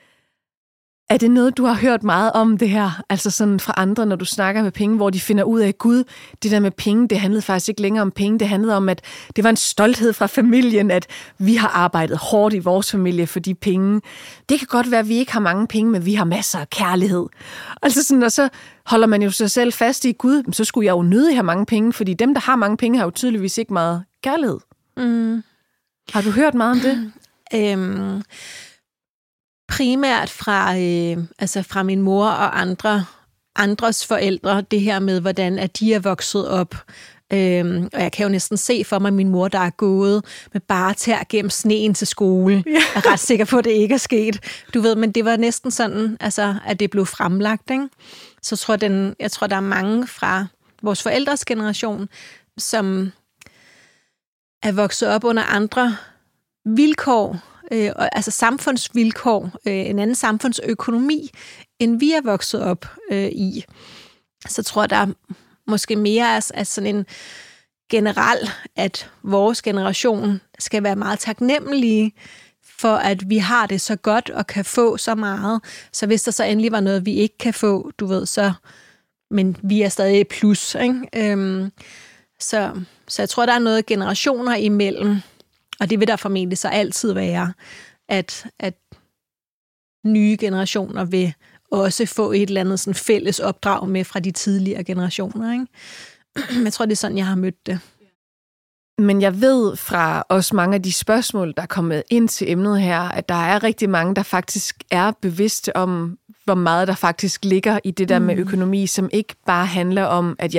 Er det noget, du har hørt meget om det her? Altså sådan fra andre, når du snakker med penge, hvor de finder ud af, Gud, det der med penge, det handlede faktisk ikke længere om penge. Det handlede om, at det var en stolthed fra familien, at vi har arbejdet hårdt i vores familie for de penge. Det kan godt være, at vi ikke har mange penge, men vi har masser af kærlighed. Altså sådan, og så holder man jo sig selv fast i, Gud, så skulle jeg jo nødig have mange penge, fordi dem, der har mange penge, har jo tydeligvis ikke meget kærlighed. Har du hørt meget om det? Primært fra min mor og andres forældre, det her med, hvordan at de er vokset op. Og jeg kan jo næsten se for mig min mor, der er gået med bare tær gennem sneen til skole. Jeg er ret sikker på, at det ikke er sket. Du ved, men det var næsten sådan, altså, at det blev fremlagt. Ikke? Så jeg tror, der er mange fra vores forældres generation, som er vokset op under andre vilkår, altså samfundsvilkår, en anden samfundsøkonomi, end vi er vokset op i. Så tror jeg, der er måske mere af sådan en generel, at vores generation skal være meget taknemmelige for, at vi har det så godt og kan få så meget. Så hvis der så endelig var noget, vi ikke kan få, du ved, så... Men vi er stadig plus, ikke? Så jeg tror, der er noget generationer imellem, og det vil der formentlig så altid være, at nye generationer vil også få et eller andet sådan fælles opdrag med fra de tidligere generationer. Ikke? Jeg tror, det er sådan, jeg har mødt det. Men jeg ved fra også mange af de spørgsmål, der er kommet ind til emnet her, at der er rigtig mange, der faktisk er bevidste om, hvor meget der faktisk ligger i det der med økonomi, som ikke bare handler om, at jeg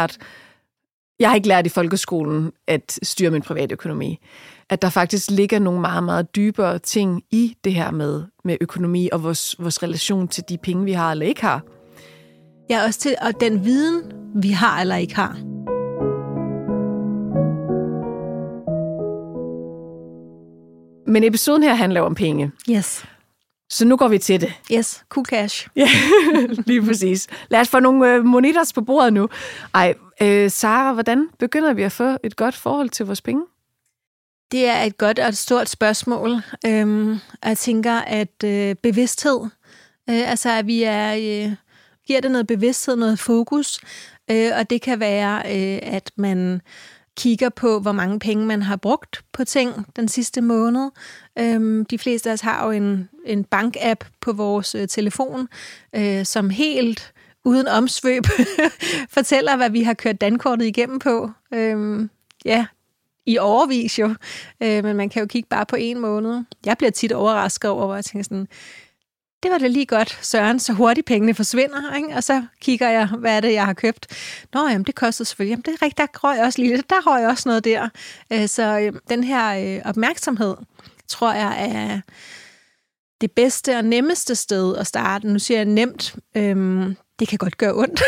har ikke lært i folkeskolen at styre min private økonomi. At der faktisk ligger nogle meget, meget dybere ting i det her med økonomi og vores relation til de penge, vi har eller ikke har. Ja, også til og den viden, vi har eller ikke har. Men episoden her handler jo om penge. Yes. Så nu går vi til det. Yes, cool cash. Ja, lige præcis. Lad os få nogle monitors på bordet nu. Sara, hvordan begynder vi at få et godt forhold til vores penge? Det er et godt og et stort spørgsmål. Jeg tænker, at bevidsthed, altså at vi giver det noget bevidsthed, noget fokus, og det kan være, at man kigger på, hvor mange penge man har brugt på ting den sidste måned. De fleste af os har jo en bank-app på vores telefon, som helt uden omsvøb fortæller, hvad vi har kørt dankortet igennem på. I overvis jo, men man kan jo kigge bare på en måned. Jeg bliver tit overrasket over, hvor jeg tænker sådan, det var da lige godt, Søren, så hurtigt pengene forsvinder, ikke? Og så kigger jeg, hvad er det, jeg har købt. Nå, jamen, det koster selvfølgelig. Jamen, det er rigtigt, der røg også lige lidt. Der røg også noget der. Så den her opmærksomhed, tror jeg, er det bedste og nemmeste sted at starte. Nu siger jeg nemt. Det kan godt gøre ondt.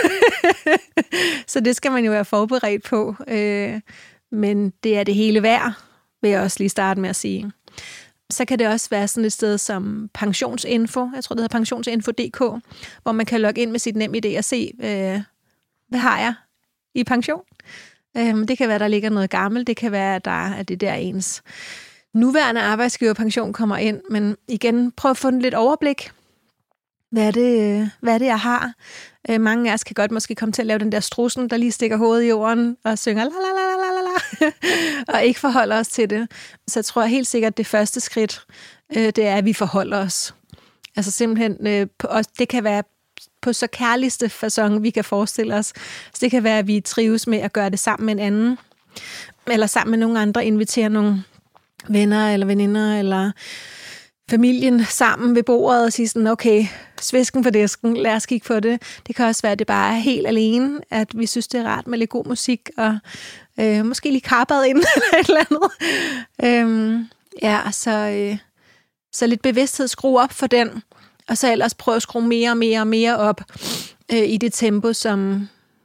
Så det skal man jo være forberedt på. Men det er det hele værd, vil jeg også lige starte med at sige. Så kan det også være sådan et sted som pensionsinfo. Jeg tror, det hedder pensionsinfo.dk, hvor man kan logge ind med sit NemID og se, hvad har jeg i pension. Det kan være, der ligger noget gammelt. Det kan være, at det der ens nuværende arbejdsgiverpension kommer ind. Men igen, prøv at få lidt overblik. Hvad er det, jeg har? Mange af os kan godt måske komme til at lave den der strussen, der lige stikker hovedet i jorden og synger la la la la la og ikke forholder os til det. Så jeg tror helt sikkert, at det første skridt, det er, at vi forholder os. Altså simpelthen, det kan være på så kærligste facon, vi kan forestille os. Så det kan være, at vi trives med at gøre det sammen med en anden, eller sammen med nogle andre, invitere nogle venner eller veninder, eller familien sammen ved bordet og sige sådan, okay, svisken for disken, lad os kigge på det. Det kan også være, at det bare er helt alene, at vi synes, det er rart med lidt god musik, og måske lige karpet ind, eller et eller andet. Så lidt bevidsthed, skrue op for den, og så ellers prøve at skrue mere og mere og mere op i det tempo, som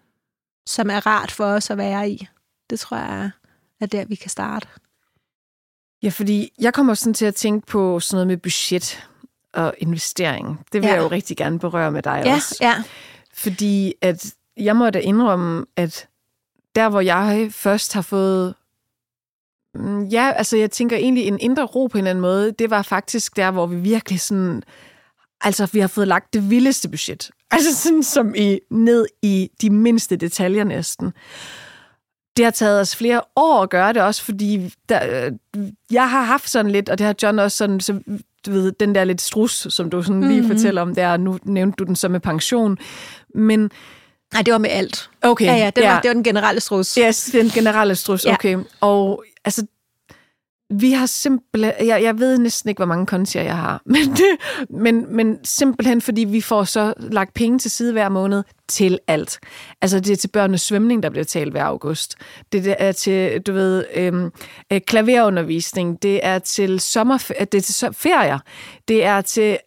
er rart for os at være i. Det tror jeg er der, vi kan starte. Ja, fordi jeg kommer sådan til at tænke på sådan noget med budget og investering. Det vil jeg jo rigtig gerne berøre med dig også. Ja. Fordi at jeg må da indrømme, at der hvor jeg først har fået Ja, altså jeg tænker egentlig en indre ro på en eller anden måde, det var faktisk der, hvor vi virkelig sådan, altså vi har fået lagt det vildeste budget. Altså sådan som ned i de mindste detaljer næsten. Det har taget os flere år at gøre det også, fordi jeg har haft sådan lidt, og det har John også sådan, så, du ved, den der lidt strus, som du sådan lige fortæller om der, nu nævnte du den så med pension, men... Nej, det var med alt. Okay. Ja, det var den generelle strus. Ja, den generelle strus, okay. Ja. Og altså, vi har simpelthen... Jeg ved næsten ikke, hvor mange kontier jeg har, men simpelthen, fordi vi får så lagt penge til side hver måned til alt. Altså, det er til børnenes svømning, der bliver talt hver august. Det er til, du ved, klaverundervisning. Det er til ferier. Det er til...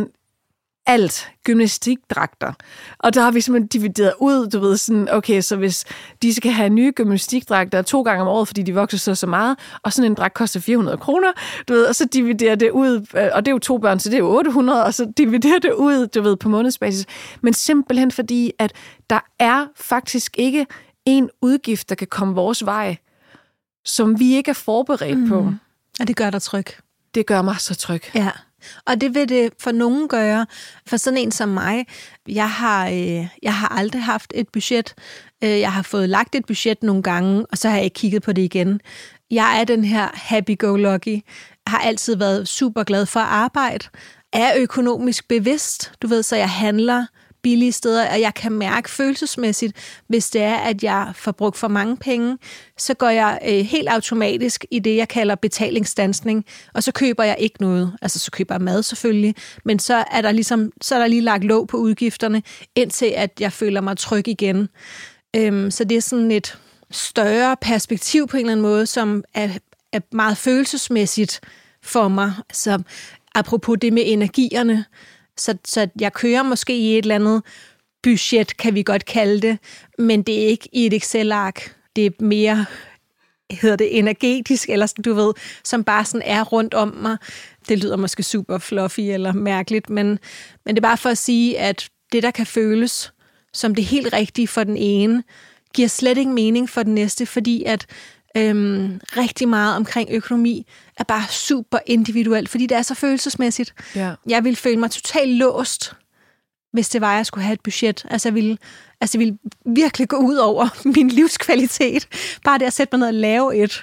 alt, gymnastikdragter. Og der har vi simpelthen divideret ud, du ved, sådan, okay, så hvis de skal have nye gymnastikdragter 2 gange om året, fordi de vokser så meget, og sådan en dragt koster 400 kroner, du ved, og så dividerer det ud, og det er jo 2 børn, så det er jo 800, og så dividerer det ud, du ved, på månedsbasis. Men simpelthen fordi, at der er faktisk ikke en udgift, der kan komme vores vej, som vi ikke er forberedt på. Og det gør dig tryg. Det gør mig så tryg. Ja. Og det vil det for nogen gøre. For sådan en som mig, jeg har aldrig haft et budget. Jeg har fået lagt et budget nogle gange, og så har jeg ikke kigget på det igen. Jeg er den her happy-go-lucky. Har altid været super glad for at arbejde. Er økonomisk bevidst, du ved, så jeg handler billige steder, og jeg kan mærke følelsesmæssigt, hvis det er, at jeg får brugt for mange penge, så går jeg helt automatisk i det, jeg kalder betalingsstandsning, og så køber jeg ikke noget. Altså, så køber jeg mad selvfølgelig, men så er der lige lagt låg på udgifterne, indtil at jeg føler mig tryg igen. Så det er sådan et større perspektiv på en eller anden måde, som er meget følelsesmæssigt for mig. Så apropos det med energierne, så jeg kører måske i et eller andet budget, kan vi godt kalde det, men det er ikke i et Excel-ark. Det er mere, hedder det energetisk, eller sådan, du ved, som bare sådan er rundt om mig. Det lyder måske super fluffy eller mærkeligt, men det er bare for at sige, at det, der kan føles som det helt rigtige for den ene, giver slet ikke mening for den næste, fordi at rigtig meget omkring økonomi er bare super individuelt, fordi det er så følelsesmæssigt. Ja. Jeg ville føle mig totalt låst, hvis det var, jeg skulle have et budget. Altså, jeg ville virkelig gå ud over min livskvalitet. Bare det at sætte mig ned og lave et.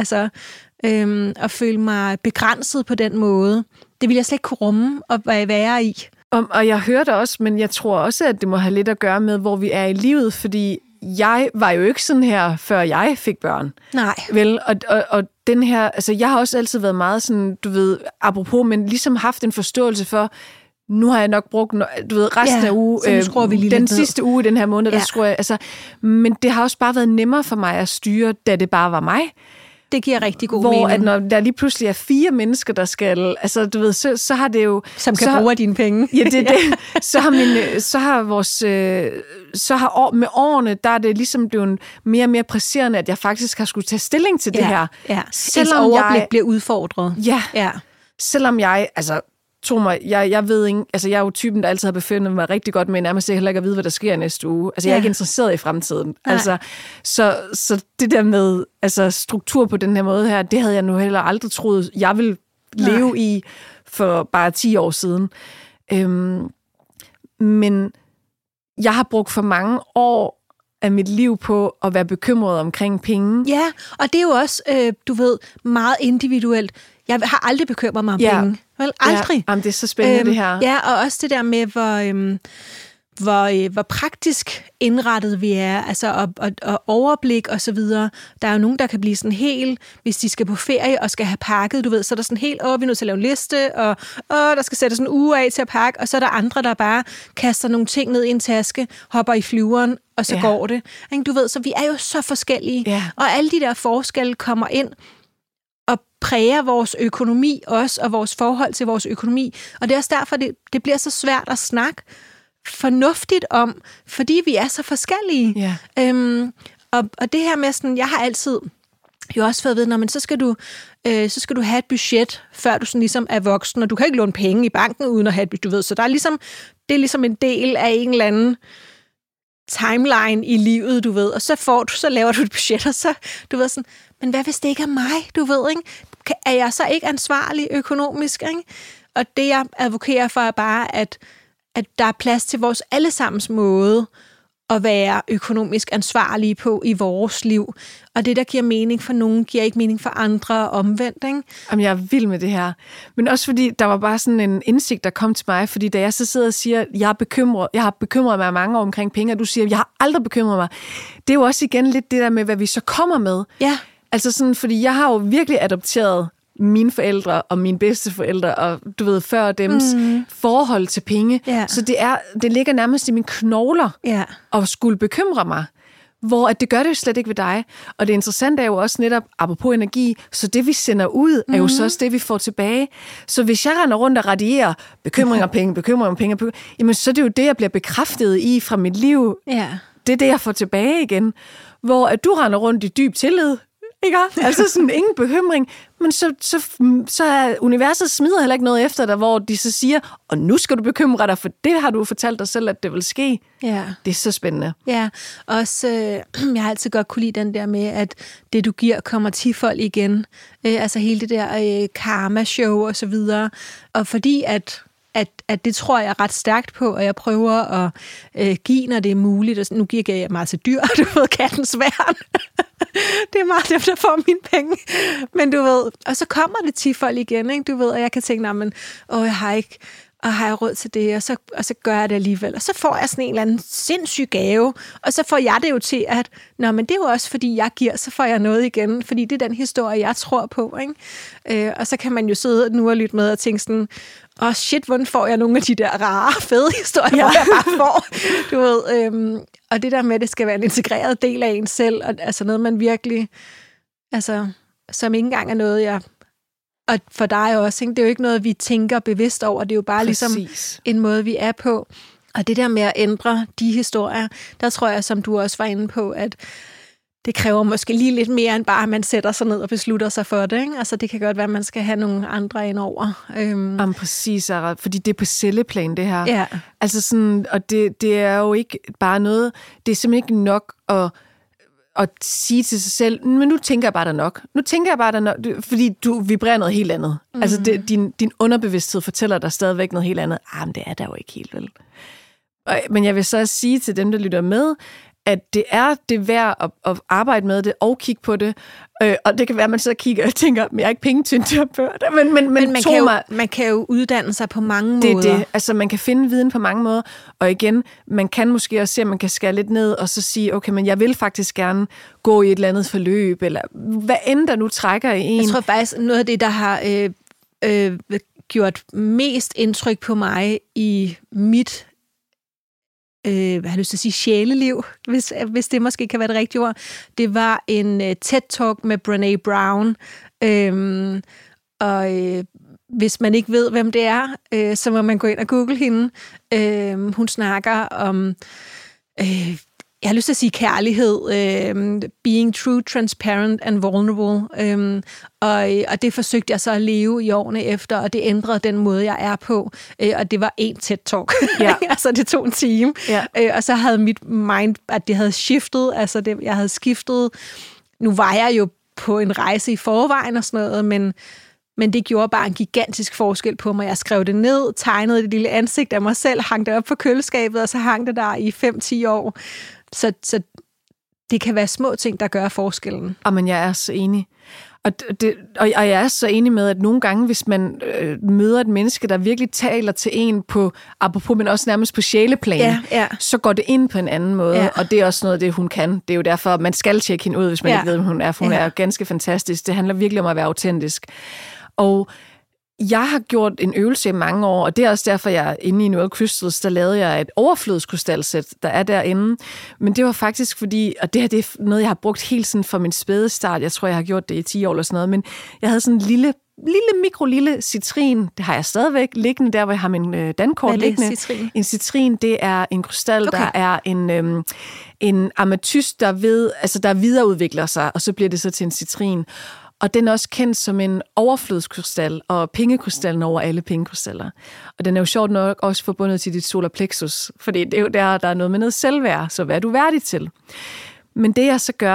Og føle mig begrænset på den måde. Det ville jeg slet ikke kunne rumme og være i. Og jeg hørte også, men jeg tror også, at det må have lidt at gøre med, hvor vi er i livet, fordi jeg var jo ikke sådan her, før jeg fik børn. Nej. Vel, og den her, altså jeg har også altid været meget sådan, du ved, apropos, men ligesom haft en forståelse for, nu har jeg nok brugt, du ved, resten af uge, den sidste uge i den her måned, der skruer jeg, altså, men det har også bare været nemmere for mig at styre, da det bare var mig. Det giver rigtig god mening. Hvor at når der lige pludselig er 4 mennesker, der skal, altså du ved, så har det jo... Som kan bruge dine penge. Ja, det er det. Så har med årene, der er det ligesom blevet mere og mere presserende, at jeg faktisk har skulle tage stilling til det her. Ja, selvom overblik bliver udfordret. Ja. Selvom jeg, altså... Tro mig, jeg ved ikke, altså jeg er jo typen, der altid har befundet mig rigtig godt med, nærmest heller ikke at vide, hvad der sker næste uge. Altså jeg er ikke interesseret i fremtiden. Altså, så det der med altså, struktur på den her måde her, det havde jeg nu heller aldrig troet, jeg ville leve i for bare 10 år siden. Men jeg har brugt for mange år af mit liv på at være bekymret omkring penge. Ja, og det er jo også, du ved, meget individuelt. Jeg har aldrig bekymret mig om penge. Vel, aldrig. Ja, jamen, det er så spændende, det her. Ja, og også det der med, hvor praktisk indrettet vi er, altså og overblik og så videre. Der er jo nogen, der kan blive sådan helt, hvis de skal på ferie og skal have pakket, du ved, så er der sådan helt, vi er nødt til at lave en liste, og der skal sættes en uge af til at pakke, og så er der andre, der bare kaster nogle ting ned i en taske, hopper i flyveren, og så går det. Du ved, så vi er jo så forskellige, og alle de der forskelle kommer ind og præger vores økonomi også, og vores forhold til vores økonomi. Og det er også derfor, det bliver så svært at snakke fornuftigt om, fordi vi er så forskellige. Og det her med sådan, jeg har altid jo også fået at vide, men så skal du have et budget, før du sådan ligesom er voksen, og du kan ikke låne penge i banken uden at have et budget, du ved. Så der er ligesom, det er ligesom en del af en eller anden timeline i livet, du ved, og så laver du et budget, og så, du ved sådan, men hvad hvis det ikke er mig, du ved, ikke? Er jeg så ikke ansvarlig økonomisk, ikke? Og det, jeg advokerer for, er bare, at der er plads til vores allesammens måde at være økonomisk ansvarlige på i vores liv. Og det, der giver mening for nogen, giver ikke mening for andre omvendt, ikke? Jamen, jeg er vild med det her. Men også fordi, der var bare sådan en indsigt, der kom til mig, fordi da jeg så sidder og siger, jeg har bekymret mig mange år omkring penge, og du siger, jeg har aldrig bekymret mig. Det er jo også igen lidt det der med, hvad vi så kommer med. Ja. Altså sådan, fordi jeg har jo virkelig adopteret mine forældre og mine bedsteforældre, og du ved, før dems forhold til penge. Yeah. Så det ligger nærmest i mine knogler at skulle bekymre mig. Hvor at det gør det jo slet ikke ved dig. Og det interessante er jo også netop, apropos energi, så det vi sender ud, er jo så også det, vi får tilbage. Så hvis jeg render rundt og radierer bekymring om penge, jamen så er det jo det, jeg bliver bekræftet i fra mit liv. Yeah. Det er det, jeg får tilbage igen. Hvor at du render rundt i dyb tillid, ikke? Altså sådan ingen bekymring, men så er universet smider heller ikke noget efter dig, hvor de så siger, og nu skal du bekymre dig, for det har du fortalt dig selv, at det vil ske. Ja. Det er så spændende. Ja, også jeg har altid godt kunne lide den der med, at det du giver kommer 10-fold igen. Altså hele det der karma-show og så videre. Og fordi at det tror jeg ret stærkt på, og jeg prøver at give, når det er muligt. Og nu giver jeg meget til dyr, du ved, kattens værn. Det er meget dem, der får mine penge. Men du ved, og så kommer det 10-fold igen, ikke? Du ved, og jeg kan tænke, men jeg har ikke, og har jeg råd til det, og så gør jeg det alligevel. Og så får jeg sådan en eller anden sindssyg gave, og så får jeg det jo til, at men det er jo også, fordi jeg giver, så får jeg noget igen, fordi det er den historie, jeg tror på, ikke? Og så kan man jo sidde nu og lytte med og tænke sådan, shit, hvordan får jeg nogle af de der rare, fede historier, hvor jeg bare får, du ved, og det der med, at det skal være en integreret del af en selv, og altså noget, man virkelig, altså, som ikke engang er noget, jeg... Og for dig også, ikke? Det er jo ikke noget, vi tænker bevidst over, det er jo bare ligesom en måde, vi er på. Og det der med at ændre de historier, der tror jeg, som du også var inde på, at det kræver måske lige lidt mere, end bare, at man sætter sig ned og beslutter sig for det, ikke? Altså, det kan godt være, at man skal have nogle andre ind over. Jamen, præcis, Sarah, fordi det er på celleplan, det her. Ja. Altså sådan, og det er jo ikke bare noget, det er simpelthen ikke nok at sige til sig selv, men nu tænker jeg bare, der nok. Fordi du vibrerer noget helt andet. Altså, din underbevidsthed fortæller dig stadigvæk noget helt andet. Men det er der jo ikke helt, vel? Men jeg vil så sige til dem, der lytter med, at det er det værd at arbejde med det og kigge på det. Og det kan være, at man så kigger og tænker, men jeg har ikke penge til en terapeut. Men man kan jo uddanne sig på mange måder. Det. Altså, man kan finde viden på mange måder. Og igen, man kan måske også se, at man kan skære lidt ned og så sige, okay, men jeg vil faktisk gerne gå i et eller andet forløb, eller hvad end der nu trækker i en. Jeg tror faktisk, noget af det, der har gjort mest indtryk på mig i mit jeg har lyst til at sige sjæleliv, hvis det måske kan være det rigtige ord. Det var en TED-talk med Brené Brown. Hvis man ikke ved, hvem det er, så må man gå ind og google hende. Hun snakker om, jeg har lyst til at sige kærlighed, being true, transparent and vulnerable. Og det forsøgte jeg så at leve i årene efter, og det ændrede den måde, jeg er på. Og det var en TED-talk. Ja. Altså, det tog en time. Ja. Og så havde mit mind, at det havde skiftet. Altså, jeg havde skiftet. Nu var jeg jo på en rejse i forvejen og sådan noget, men det gjorde bare en gigantisk forskel på mig. Jeg skrev det ned, tegnede det lille ansigt af mig selv, hang det op på køleskabet, og så hang det der i 5-10 år. Så det kan være små ting, der gør forskellen. Men jeg er så enig. Og jeg er så enig med, at nogle gange, hvis man møder et menneske, der virkelig taler til en på, apropos, men også nærmest på sjæleplan, så går det ind på en anden måde. Ja. Og det er også noget af det, hun kan. Det er jo derfor, man skal tjekke hende ud, hvis man ikke ved, hvem hun er. For hun er ganske fantastisk. Det handler virkelig om at være autentisk. Og jeg har gjort en øvelse i mange år, og det er også derfor, jeg inde i Noel Crystals, der lavede jeg et overflodskrystalsæt, der er derinde. Men det var faktisk fordi, og det her det er noget, jeg har brugt helt sådan fra min spæde start. Jeg tror, jeg har gjort det i 10 år eller sådan noget, men jeg havde sådan en lille citrin. Det har jeg stadigvæk liggende der, hvor jeg har min dankort liggende. Citrin? En citrin, det er en krystal, der er en ametyst, der videreudvikler sig, og så bliver det så til en citrin. Og den er også kendt som en overflodskrystal, og pengekrystallen over alle pengekrystaller. Og den er jo sjovt nok også forbundet til dit solar plexus, fordi det er jo der er noget med noget selvværd, så hvad er du værdig til? Men det jeg så gør,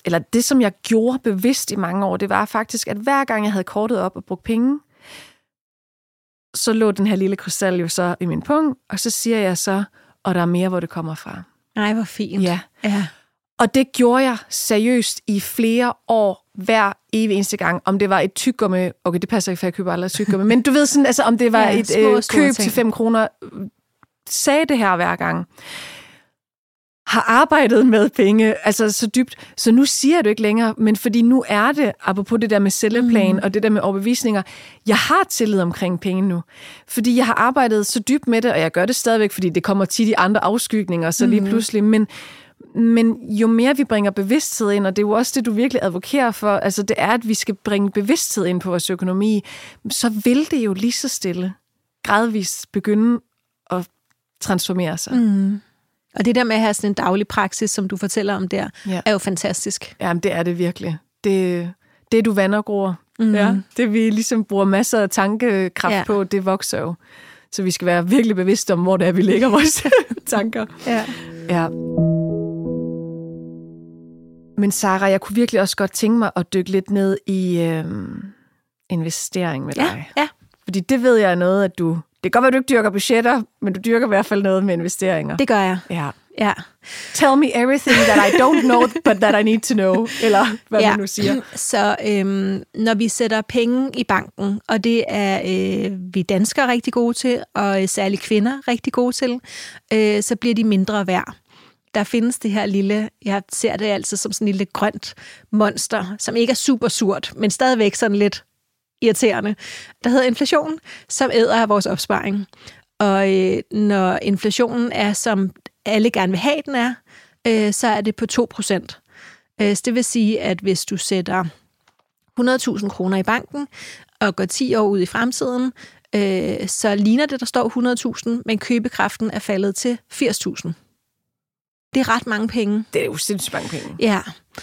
eller det, som jeg gjorde bevidst i mange år, det var faktisk, at hver gang jeg havde kortet op og brugt penge, så lå den her lille krystal jo så i min pung, og så siger jeg så, og der er mere, hvor det kommer fra. Nej, hvor fint. Ja. Ja. Og det gjorde jeg seriøst i flere år, hver evig eneste gang. Om det var et tyggegummi, okay, det passer ikke, for jeg køber aldrig tyggegummi, men du ved sådan, altså om det var et køb ting til 5 kroner, sagde det her hver gang. Har arbejdet med penge, altså så dybt, så nu siger jeg det ikke længere, men fordi nu er det, apropos det der med celleplan og det der med overbevisninger, jeg har tillid omkring penge nu, fordi jeg har arbejdet så dybt med det, og jeg gør det stadigvæk, fordi det kommer tit i andre afskygninger, så lige pludselig, men jo mere vi bringer bevidsthed ind, og det er jo også det, du virkelig advokerer for, altså det er, at vi skal bringe bevidsthed ind på vores økonomi, så vil det jo lige så stille, gradvist begynde at transformere sig. Og det der med at have sådan en daglig praksis, som du fortæller om der, er jo fantastisk. Jamen, det er det virkelig. Det du vander og gror. Ja. Det vi ligesom bruger masser af tankekraft på, det vokser jo. Så vi skal være virkelig bevidste om, hvor det er, vi lægger vores tanker. Ja. Men Sara, jeg kunne virkelig også godt tænke mig at dykke lidt ned i investering med dig. Ja. Fordi det ved jeg er noget, at du... Det kan godt være, du ikke dyrker budgetter, men du dyrker i hvert fald noget med investeringer. Det gør jeg. Ja. Tell me everything that I don't know, but that I need to know. Eller hvad du nu siger. Så når vi sætter penge i banken, og det er vi danskere rigtig gode til, og særligt kvinder rigtig gode til, så bliver de mindre værd. Der findes det her lille, jeg ser det altid som sådan en lille grønt monster, som ikke er super surt, men stadigvæk sådan lidt irriterende, der hedder inflation, som æder af vores opsparing. Og når inflationen er, som alle gerne vil have den er, så er det på 2%. Så det vil sige, at hvis du sætter 100.000 kroner i banken, og går 10 år ud i fremtiden, så ligner det, der står 100.000, men købekraften er faldet til 80.000. Det er ret mange penge. Det er jo sindssygt mange penge. Ja.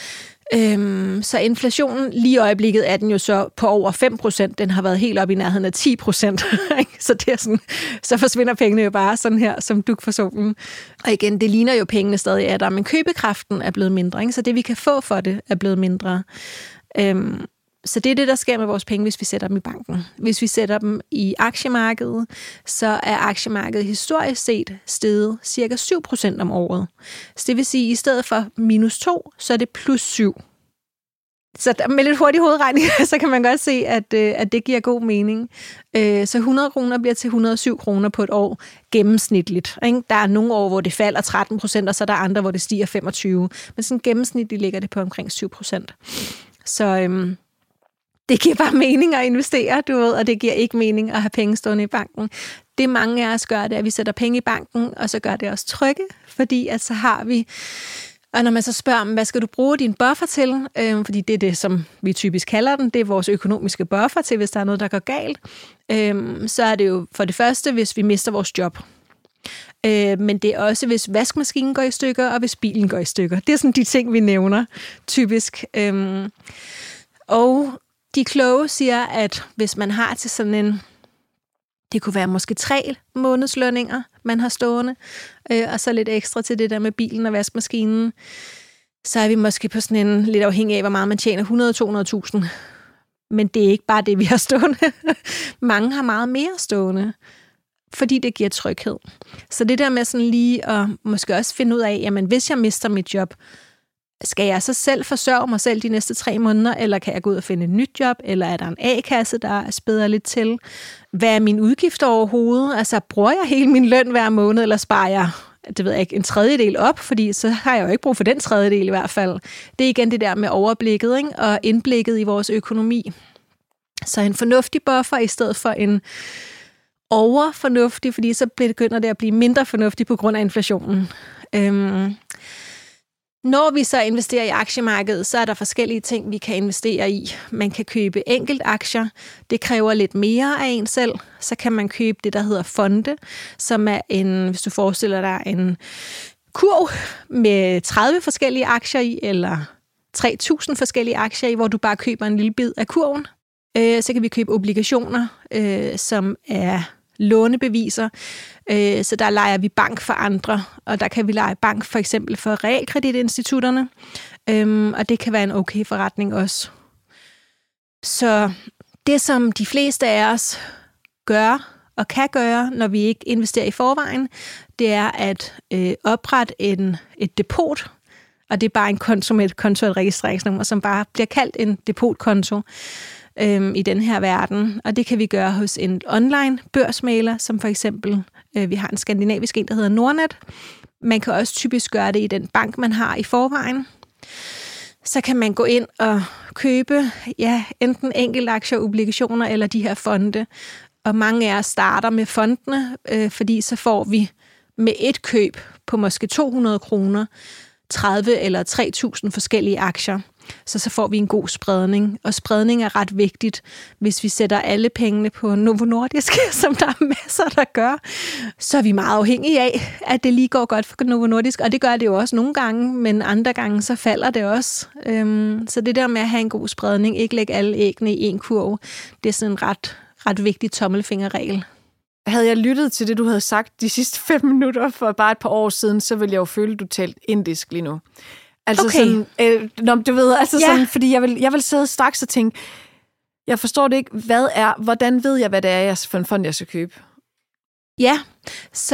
Så inflationen, lige i øjeblikket er den jo så på over 5%. Den har været helt op i nærheden af 10%. Så det er sådan, så forsvinder pengene jo bare sådan her, som dug for solen. Og igen, det ligner jo, pengene stadig er der, men købekraften er blevet mindre. Ikke? Så det, vi kan få for det, er blevet mindre. Så det er det, der sker med vores penge, hvis vi sætter dem i banken. Hvis vi sætter dem i aktiemarkedet, så er aktiemarkedet historisk set steget cirka 7% om året. Så det vil sige, at i stedet for -2, så er det +7. Så med lidt hurtig hovedregning, så kan man godt se, at det giver god mening. Så 100 kroner bliver til 107 kroner på et år gennemsnitligt. Ikke? Der er nogle år, hvor det falder 13%, og så er der andre, hvor det stiger 25%. Men sådan gennemsnitligt ligger det på omkring 7%. Så det giver bare mening at investere, du ved, og det giver ikke mening at have penge stående i banken. Det mange af os gør, det er, at vi sætter penge i banken, og så gør det os trygge, fordi at så har vi... Og når man så spørger dem, hvad skal du bruge din buffer til? Fordi det er det, som vi typisk kalder den. Det er vores økonomiske buffer til, hvis der er noget, der går galt. Så er det jo for det første, hvis vi mister vores job. Men det er også, hvis vaskemaskinen går i stykker, og hvis bilen går i stykker. Det er sådan de ting, vi nævner typisk. Og de kloge siger, at hvis man har til sådan en... Det kunne være måske 3 månedslønninger, man har stående, og så lidt ekstra til det der med bilen og vaskemaskinen. Så er vi måske på sådan en, lidt afhængig af, hvor meget man tjener, 100-200.000. Men det er ikke bare det, vi har stående. Mange har meget mere stående, fordi det giver tryghed. Så det der med sådan lige at måske også finde ud af, jamen hvis jeg mister mit job, skal jeg så selv forsørge mig selv de næste 3 måneder, eller kan jeg gå ud og finde et nyt job, eller er der en A-kasse, der spæder lidt til? Hvad er min udgift overhovedet? Altså, bruger jeg hele min løn hver måned, eller sparer jeg, det ved jeg ikke, en tredjedel op? Fordi så har jeg jo ikke brug for den tredjedel i hvert fald. Det er igen det der med overblikket, ikke? Og indblikket i vores økonomi. Så en fornuftig buffer i stedet for en overfornuftig, fordi så begynder det at blive mindre fornuftig på grund af inflationen. Når vi så investerer i aktiemarkedet, så er der forskellige ting, vi kan investere i. Man kan købe enkelt aktier. Det kræver lidt mere af en selv. Så kan man købe det, der hedder fonde, som er en, hvis du forestiller dig, en kurv med 30 forskellige aktier i, eller 3.000 forskellige aktier i, hvor du bare køber en lille bid af kurven. Så kan vi købe obligationer, som er lånebeviser. Så der lejer vi bank for andre, og der kan vi leje bank for eksempel for realkreditinstitutterne, og det kan være en okay forretning også. Så det, som de fleste af os gør og kan gøre, når vi ikke investerer i forvejen, det er at oprette et depot, og det er bare en konto med et konto og et registreringsnummer, som bare bliver kaldt en depotkonto i den her verden. Og det kan vi gøre hos en online børsmægler, som for eksempel, vi har en skandinavisk en, der hedder Nordnet. Man kan også typisk gøre det i den bank, man har i forvejen. Så kan man gå ind og købe enten enkeltaktier, obligationer eller de her fonde. Og mange af os starter med fondene, fordi så får vi med et køb på måske 200 kroner 30 eller 3.000 forskellige aktier. Så får vi en god spredning. Og spredning er ret vigtigt, hvis vi sætter alle pengene på Novo Nordisk, som der er masser, der gør. Så er vi meget afhængige af, at det lige går godt for Novo Nordisk. Og det gør det jo også nogle gange, men andre gange så falder det også. Så det der med at have en god spredning, ikke lægge alle æggene i en kurv, det er sådan en ret vigtig tommelfingerregel. Havde jeg lyttet til det, du havde sagt de sidste 5 minutter for bare et par år siden, så ville jeg jo føle, at du talte indisk lige nu. Altså okay. Sådan, du ved, altså sådan, fordi jeg vil sidde straks og tænke, jeg forstår det ikke, hvordan ved jeg, hvad det er for en fond, jeg skal købe? Ja, så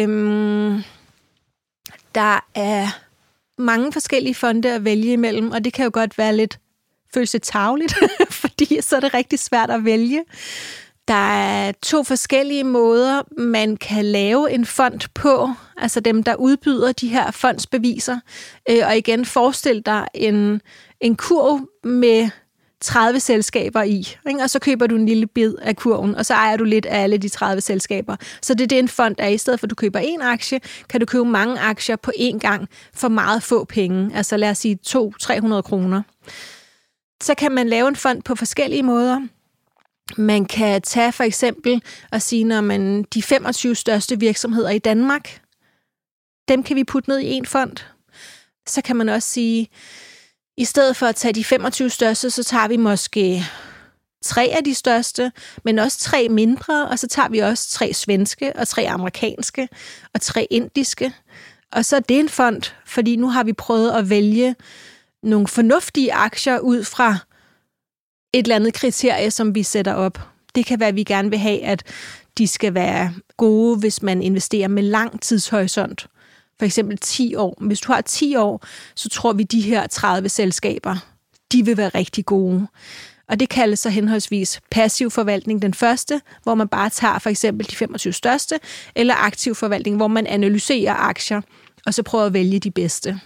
der er mange forskellige fonde at vælge imellem, og det kan jo godt være føles lidt tarveligt, fordi så er det rigtig svært at vælge. Der er 2 forskellige måder, man kan lave en fond på, altså dem, der udbyder de her fondsbeviser. Og igen, forestil dig en kurv med 30 selskaber i, ikke? Og så køber du en lille bid af kurven, og så ejer du lidt af alle de 30 selskaber. Så det er det, en fond er. I stedet for, at du køber en aktie, kan du købe mange aktier på én gang for meget få penge. Altså lad os sige 200-300 kroner. Så kan man lave en fond på forskellige måder. Man kan tage for eksempel og sige, når man de 25 største virksomheder i Danmark, dem kan vi putte ned i en fond. Så kan man også sige, i stedet for at tage de 25 største, så tager vi måske 3 af de største, men også 3 mindre, og så tager vi også 3 svenske, og 3 amerikanske, og 3 indiske. Og så er det en fond, fordi nu har vi prøvet at vælge nogle fornuftige aktier ud fra et eller andet kriterie, som vi sætter op. Det kan være, at vi gerne vil have, at de skal være gode, hvis man investerer med lang tidshorisont. For eksempel 10 år. Hvis du har 10 år, så tror vi, de her 30 selskaber, de vil være rigtig gode. Og det kaldes så henholdsvis passiv forvaltning den første, hvor man bare tager for eksempel de 25 største, eller aktiv forvaltning, hvor man analyserer aktier, og så prøver at vælge de bedste.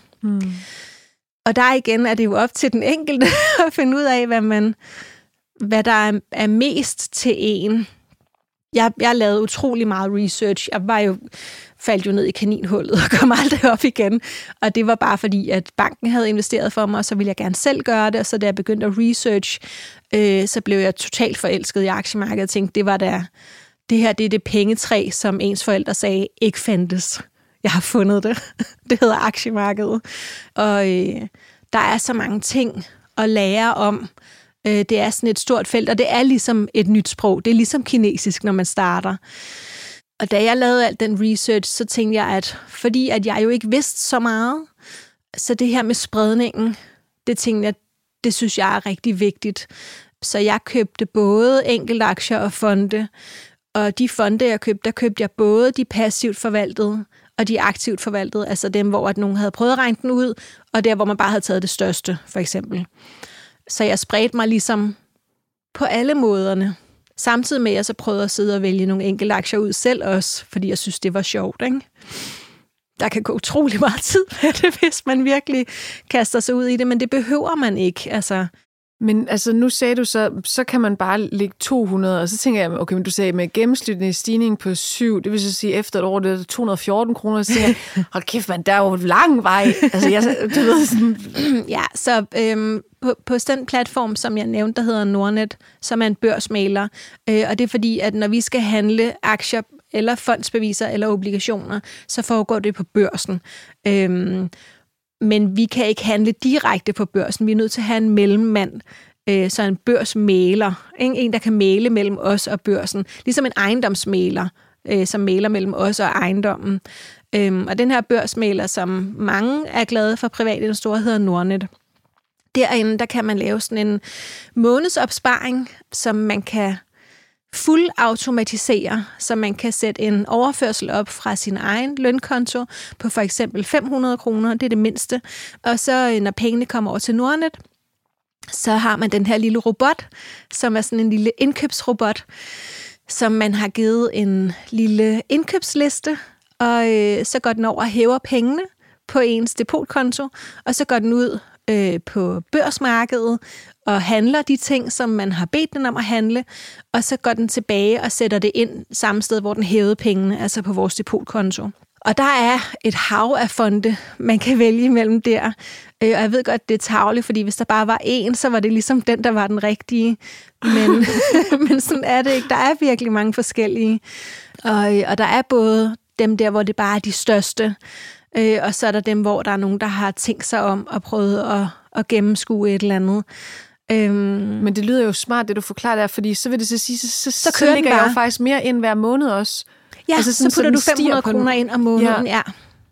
Og der igen er det jo op til den enkelte at finde ud af, hvad der er mest til en. Jeg lavede utrolig meget research. Jeg faldt jo ned i kaninhullet og kom aldrig op igen. Og det var bare fordi, at banken havde investeret for mig, og så ville jeg gerne selv gøre det. Og så da jeg begyndte at research, så blev jeg totalt forelsket i aktiemarkedet og tænkte, det her det er det pengetræ, som ens forældre sagde ikke fandtes. Jeg har fundet det. Det hedder aktiemarkedet. Og der er så mange ting at lære om. Det er sådan et stort felt, og det er ligesom et nyt sprog. Det er ligesom kinesisk, når man starter. Og da jeg lavede alt den research, så tænkte jeg, at fordi at jeg jo ikke vidste så meget, så det her med spredningen, det tænkte jeg, det synes jeg er rigtig vigtigt. Så jeg købte både enkeltaktier og fonde. Og de fonde, jeg købte, der købte jeg både de passivt forvaltede og de aktivt forvaltede, altså dem, hvor at nogen havde prøvet at regne den ud, og der, hvor man bare havde taget det største, for eksempel. Så jeg spredte mig ligesom på alle måderne. Samtidig med, at jeg så prøvede at sidde og vælge nogle enkelte aktier ud selv også, fordi jeg synes, det var sjovt, ikke? Der kan gå utrolig meget tid med det, hvis man virkelig kaster sig ud i det, men det behøver man ikke, altså. Men altså, nu sagde du så kan man bare lægge 200, og så tænker jeg, okay, men du sagde med gennemsnitlig stigning på 7, det vil så sige efter et år, det er 214 kroner, så tænker jeg, hold kæft, man, der er jo en lang vej. Altså, du ved sådan. Ja, så på den platform, som jeg nævnte, der hedder Nordnet, som er en børsmægler, og det er fordi, at når vi skal handle aktier eller fondsbeviser eller obligationer, så foregår det på børsen. Men vi kan ikke handle direkte på børsen. Vi er nødt til at have en mellemmand, så en børsmægler, en der kan mægle mellem os og børsen, ligesom en ejendomsmægler, som mægler mellem os og ejendommen. Og den her børsmægler, som mange er glade for private investorer, hedder Nordnet. Derinde, der kan man lave sådan en månedsopsparing, som man kan fuldautomatisere, så man kan sætte en overførsel op fra sin egen lønkonto på for eksempel 500 kroner, det er det mindste. Og så når pengene kommer over til Nordnet, så har man den her lille robot, som er sådan en lille indkøbsrobot, som man har givet en lille indkøbsliste, og så går den over og hæver pengene på ens depotkonto, og så går den ud på børsmarkedet og handler de ting, som man har bedt den om at handle, og så går den tilbage og sætter det ind samme sted, hvor den hævede pengene, altså på vores depotkonto. Og der er et hav af fonde, man kan vælge imellem der. Og jeg ved godt, det er tarveligt, fordi hvis der bare var én, så var det ligesom den, der var den rigtige. Men sådan er det ikke. Der er virkelig mange forskellige. Og der er både dem der, hvor det bare er de største, og så er der dem, hvor der er nogen, der har tænkt sig om og prøvet at gennemskue et eller andet. Men det lyder jo smart, det du forklarer der, fordi så vil det så sige, så lægger jeg jo faktisk mere ind hver måned også. Ja, altså sådan, så putter du 500 kroner ind om måneden, ja.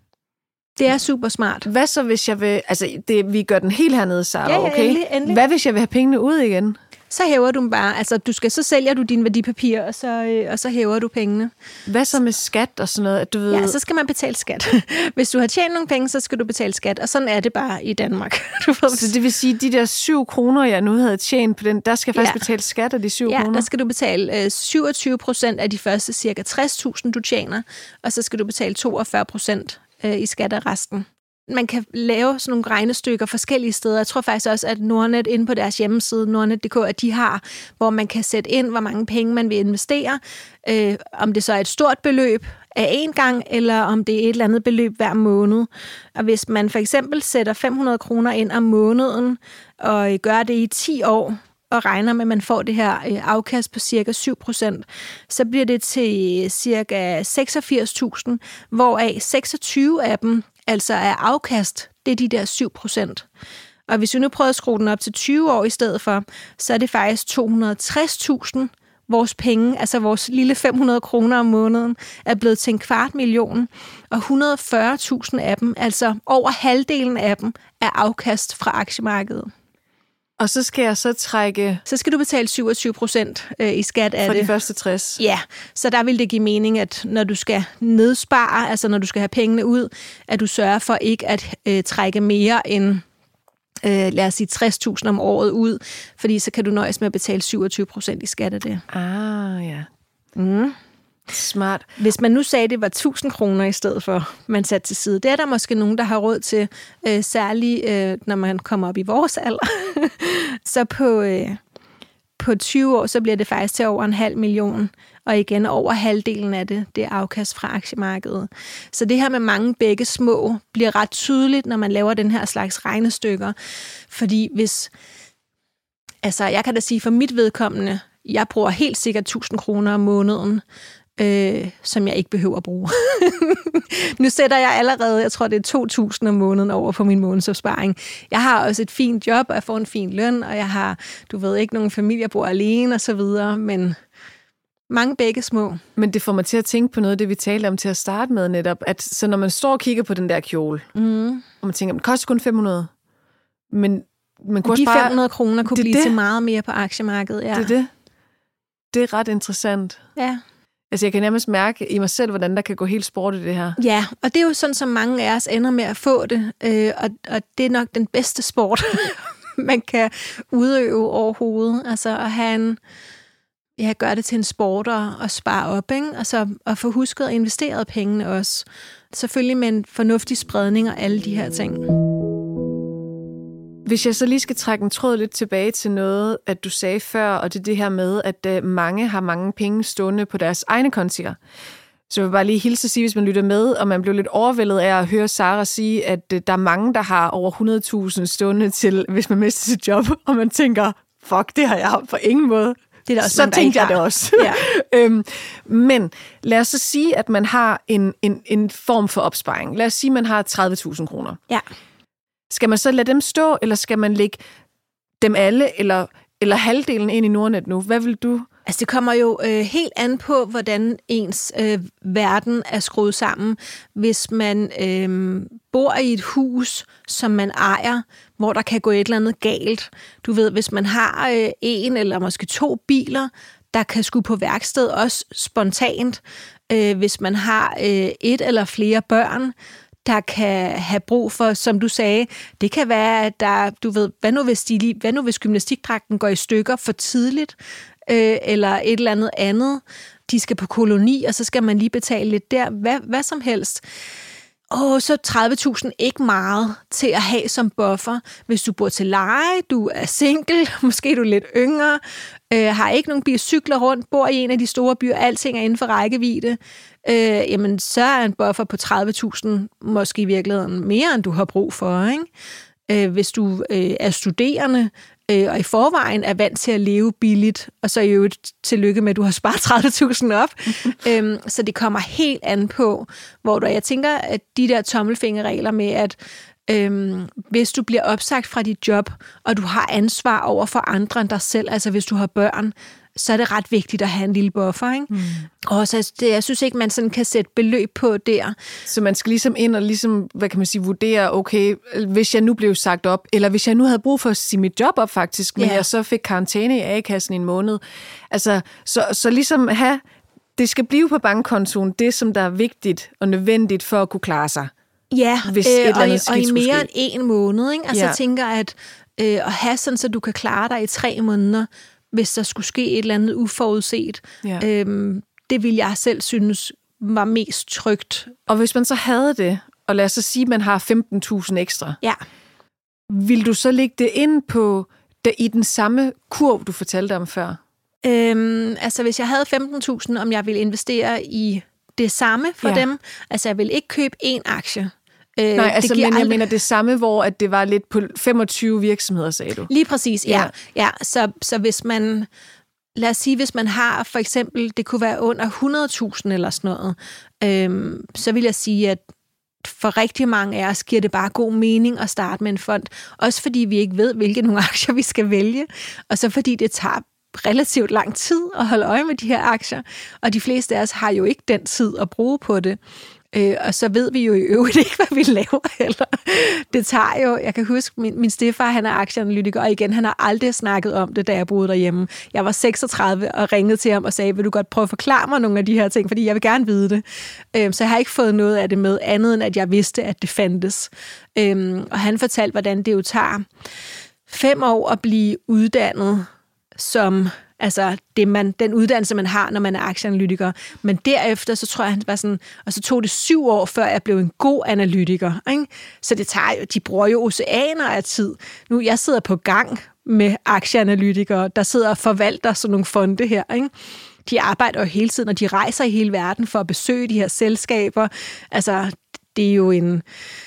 Det er super smart. Hvad så, hvis jeg vil... Altså, vi gør den helt hernede, Sara, okay? Endelig. Hvad hvis jeg vil have pengene ud igen? Så hæver du dem bare. Altså, så sælger du dine værdipapirer, og så hæver du pengene. Hvad så med skat og sådan noget? Du ved... Ja, så skal man betale skat. Hvis du har tjent nogle penge, så skal du betale skat, og sådan er det bare i Danmark. Så det vil sige, de der 7 kroner, jeg nu havde tjent på den, der skal jeg faktisk betale skat af de 7 kroner? Ja, der skal du betale 27% af de første cirka 60.000, du tjener, og så skal du betale 42% i skat af resten. Man kan lave sådan nogle regnestykker forskellige steder. Jeg tror faktisk også, at Nordnet inde på deres hjemmeside, nordnet.dk, at de har, hvor man kan sætte ind, hvor mange penge man vil investere. Om det så er et stort beløb af én gang, eller om det er et eller andet beløb hver måned. Og hvis man for eksempel sætter 500 kroner ind om måneden, og gør det i 10 år, og regner med, at man får det her afkast på cirka 7%, så bliver det til cirka 86.000, hvoraf 26 af dem altså er afkast, det er de der 7%. Og hvis vi nu prøver at skrue den op til 20 år i stedet for, så er det faktisk 260.000, vores penge, altså vores lille 500 kroner om måneden, er blevet til 250.000, og 140.000 af dem, altså over halvdelen af dem, er afkast fra aktiemarkedet. Og så skal jeg så trække... Så skal du betale 27% i skat af for det. De første 60? Ja, så der vil det give mening, at når du skal nedspare, altså når du skal have pengene ud, at du sørger for ikke at trække mere end, lad os sige, 60.000 om året ud, fordi så kan du nøjes med at betale 27% i skat af det. Ah, ja. Smart. Hvis man nu sagde, at det var 1.000 kroner i stedet for, man satte til side, det er der måske nogen, der har råd til, særligt når man kommer op i vores alder. Så på 20 år, så bliver det faktisk til over 500.000, og igen over halvdelen af det er afkast fra aktiemarkedet. Så det her med mange begge små bliver ret tydeligt, når man laver den her slags regnestykker. Fordi jeg kan da sige for mit vedkommende, jeg bruger helt sikkert 1.000 kroner om måneden, som jeg ikke behøver at bruge. Nu sætter jeg allerede, jeg tror det er 2.000 om måneden over på min månedsopsparing. Jeg har også et fint job, og jeg får en fin løn, og jeg har, ikke nogen familie, bor alene og så videre, men mange begge små. Men det får mig til at tænke på noget af det, vi talte om til at starte med netop, at så når man står og kigger på den der kjole, og man tænker, den koster kun 500, men man kunne de også bare... 500 kroner kunne blive til meget mere på aktiemarkedet, ja. Det er ret interessant. Ja. Altså, jeg kan nærmest mærke i mig selv, hvordan der kan gå helt sport i det her. Ja, og det er jo sådan, som mange af os ender med at få det, og det er nok den bedste sport, man kan udøve overhovedet. Altså at have gøre det til en sport og spare op, ikke? Altså at få husket og investeret pengene også. Selvfølgelig med en fornuftig spredning og alle de her ting. Hvis jeg så lige skal trække en tråd lidt tilbage til noget, at du sagde før, og det er det her med, at mange har mange penge stående på deres egne kontier. Så jeg vil bare lige hilse at sige, hvis man lytter med, og man bliver lidt overvældet af at høre Sara sige, at der er mange, der har over 100.000 stående til, hvis man mister sit job, og man tænker, fuck, det har jeg på ingen måde. Det er der også så mange, tænkte jeg det også. Ja. Men lad os så sige, at man har en form for opsparing. Lad os sige, at man har 30.000 kroner. Ja. Skal man så lade dem stå, eller skal man lægge dem alle, eller eller halvdelen ind i Nordnet nu. Hvad vil du? Altså, det kommer jo helt an på, hvordan ens verden er skruet sammen. Hvis man bor i et hus, som man ejer, hvor der kan gå et eller andet galt. Du ved, hvis man har en eller måske 2 biler, der kan skulle på værksted også spontant. Hvis man har et eller flere børn, der kan have brug for, som du sagde, det kan være, at der, du ved, hvad nu hvis gymnastikdragten går i stykker for tidligt, eller et eller andet. De skal på koloni, og så skal man lige betale lidt der. Hvad som helst. Så 30.000 ikke meget til at have som buffer. Hvis du bor til leje, du er single, måske du er lidt yngre, har ikke nogen bil, cykler rundt, bor i en af de store byer, alting er inden for rækkevidde, jamen så er en buffer på 30.000 måske i virkeligheden mere, end du har brug for, ikke? Hvis du er studerende, og i forvejen er vant til at leve billigt, og så i øvrigt tillykke med, at du har sparet 30.000 op. Så det kommer helt an på, hvor jeg tænker, at de der tommelfingerregler med, at hvis du bliver opsagt fra dit job, og du har ansvar over for andre end dig selv, altså hvis du har børn, så er det ret vigtigt at have en lille buffer, ikke? Og så jeg synes ikke, man sådan kan sætte beløb på der. Så man skal ligesom ind og ligesom, hvad kan man sige, vurdere, okay, hvis jeg nu blev sagt op, eller hvis jeg nu havde brug for at sige mit job op faktisk, men jeg så fik karantæne i A-kassen i en måned. Altså, så ligesom det skal blive på bankkontoen, det som der er vigtigt og nødvendigt for at kunne klare sig. Ja, og i mere end 1 måned, ikke? Altså jeg tænker, at have sådan, så du kan klare dig i 3 måneder, hvis der skulle ske et eller andet uforudset. Ja. Det ville jeg selv synes var mest trygt. Og hvis man så havde det, og lad os så sige, at man har 15.000 ekstra, vil du så lægge det ind på i den samme kurv, du fortalte om før? Altså hvis jeg havde 15.000, om jeg ville investere i det samme for dem, altså jeg vil ikke købe 1 aktie. Nej, altså, men jeg mener det samme, hvor at det var lidt på 25 virksomheder, sagde du. Lige præcis, ja. Så hvis man, lad os sige, hvis man har for eksempel, det kunne være under 100.000 eller sådan noget, så vil jeg sige, at for rigtig mange af os giver det bare god mening at starte med en fond. Også fordi vi ikke ved, hvilke nogle aktier vi skal vælge, og så fordi det tager relativt lang tid at holde øje med de her aktier, og de fleste af os har jo ikke den tid at bruge på det. Og så ved vi jo i øvrigt ikke, hvad vi laver heller. Det tager jo, jeg kan huske, min stedfar, han er aktieanalytiker, og igen, han har aldrig snakket om det, da jeg boede derhjemme. Jeg var 36 og ringede til ham og sagde, vil du godt prøve at forklare mig nogle af de her ting, fordi jeg vil gerne vide det. Så jeg har ikke fået noget af det med, andet end at jeg vidste, at det fandtes. Og han fortalte, hvordan det jo tager 5 år at blive uddannet som... Altså den uddannelse, man har, når man er aktieanalytiker. Men derefter, så tror jeg, han var sådan, og så tog det 7 år, før jeg blev en god analytiker. Ikke? Så det tager jo, de bruger jo oceaner af tid. Nu, jeg sidder på gang med aktieanalytikere, der sidder og forvalter sådan nogle fonde her. Ikke? De arbejder jo hele tiden, og de rejser i hele verden for at besøge de her selskaber. Altså, det er jo en...